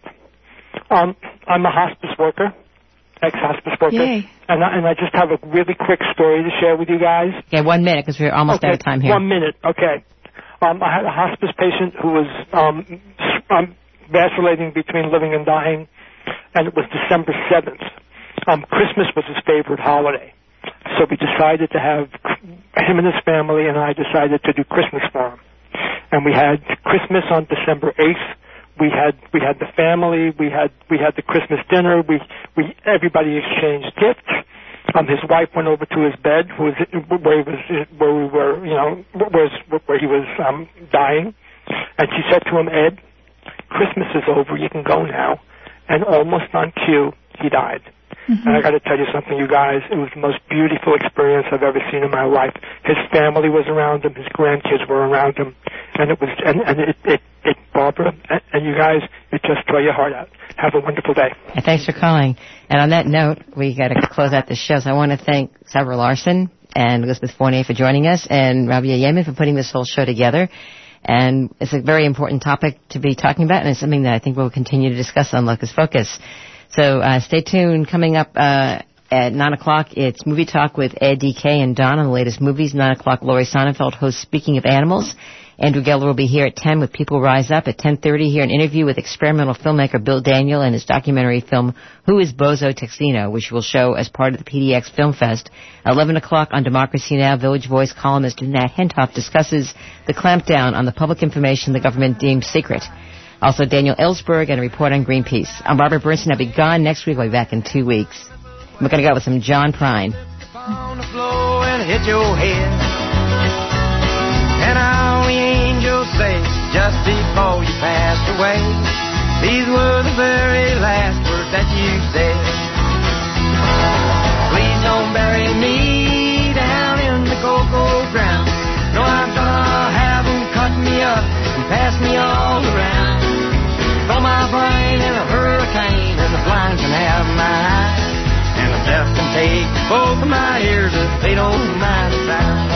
I'm a hospice worker, ex-hospice worker. Yay. And I just have a really quick story to share with you guys. Okay, 1 minute, because we're almost out of time here. 1 minute, okay. I had a hospice patient who was vacillating between living and dying, and it was December 7th. Christmas was his favorite holiday. So we decided to have him and his family, and I decided to do Christmas for him. And we had Christmas on December 8th. We had the family. We had the Christmas dinner. Everybody exchanged gifts. His wife went over to his bed, where he was dying, and she said to him, Ed, Christmas is over. You can go now. And almost on cue, he died. Mm-hmm. And I got to tell you something, you guys. It was the most beautiful experience I've ever seen in my life. His family was around him. His grandkids were around him, and it was it Barbara and you guys, it just tore your heart out. Have a wonderful day. And thanks for calling. And on that note, we got to close out the show. So I want to thank Sabra Larson and Elizabeth Fournier for joining us, and Rabia Yemen for putting this whole show together. And it's a very important topic to be talking about, and it's something that I think we'll continue to discuss on Locus Focus. So stay tuned. Coming up at 9 o'clock, it's Movie Talk with Ed, DK, and Don on the latest movies. 9 o'clock, Laurie Sonnenfeld hosts Speaking of Animals. Andrew Geller will be here at 10 with People Rise Up. At 10:30, here an interview with experimental filmmaker Bill Daniel and his documentary film, Who is Bozo Texino, which will show as part of the PDX Film Fest. 11 o'clock on Democracy Now!, Village Voice columnist Nat Hentoff discusses the clampdown on the public information the government deemed secret. Also, Daniel Ellsberg and a report on Greenpeace. I'm Robert Bernstein. I'll be gone next week. I'll be back in 2 weeks. We're going to go with some John Prine. On the floor and hit your head. And all the angels say just before you passed away, these were the very last words that you said. Please don't bury me down in the cocoa ground. No, I'm gonna have them cut me up and pass me all around. Throw my brain in a hurricane and the blind can have my eyes, and the deaf can take both of my ears if they don't mind the sound.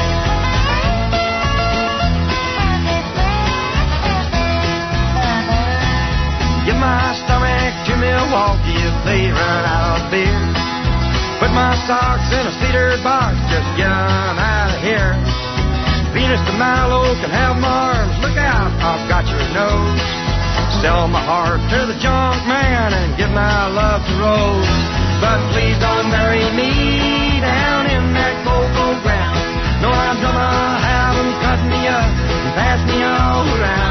Give my stomach to Milwaukee if they run out of beer. Put my socks in a cedar box, just get 'em out of here. Venus de Milo can have my arms, look out, I've got your nose. Sell my heart to the junk man and give my love to Rose. But please don't bury me down in that cocoa ground. No, I'm gonna have 'em cut me up and pass me all around.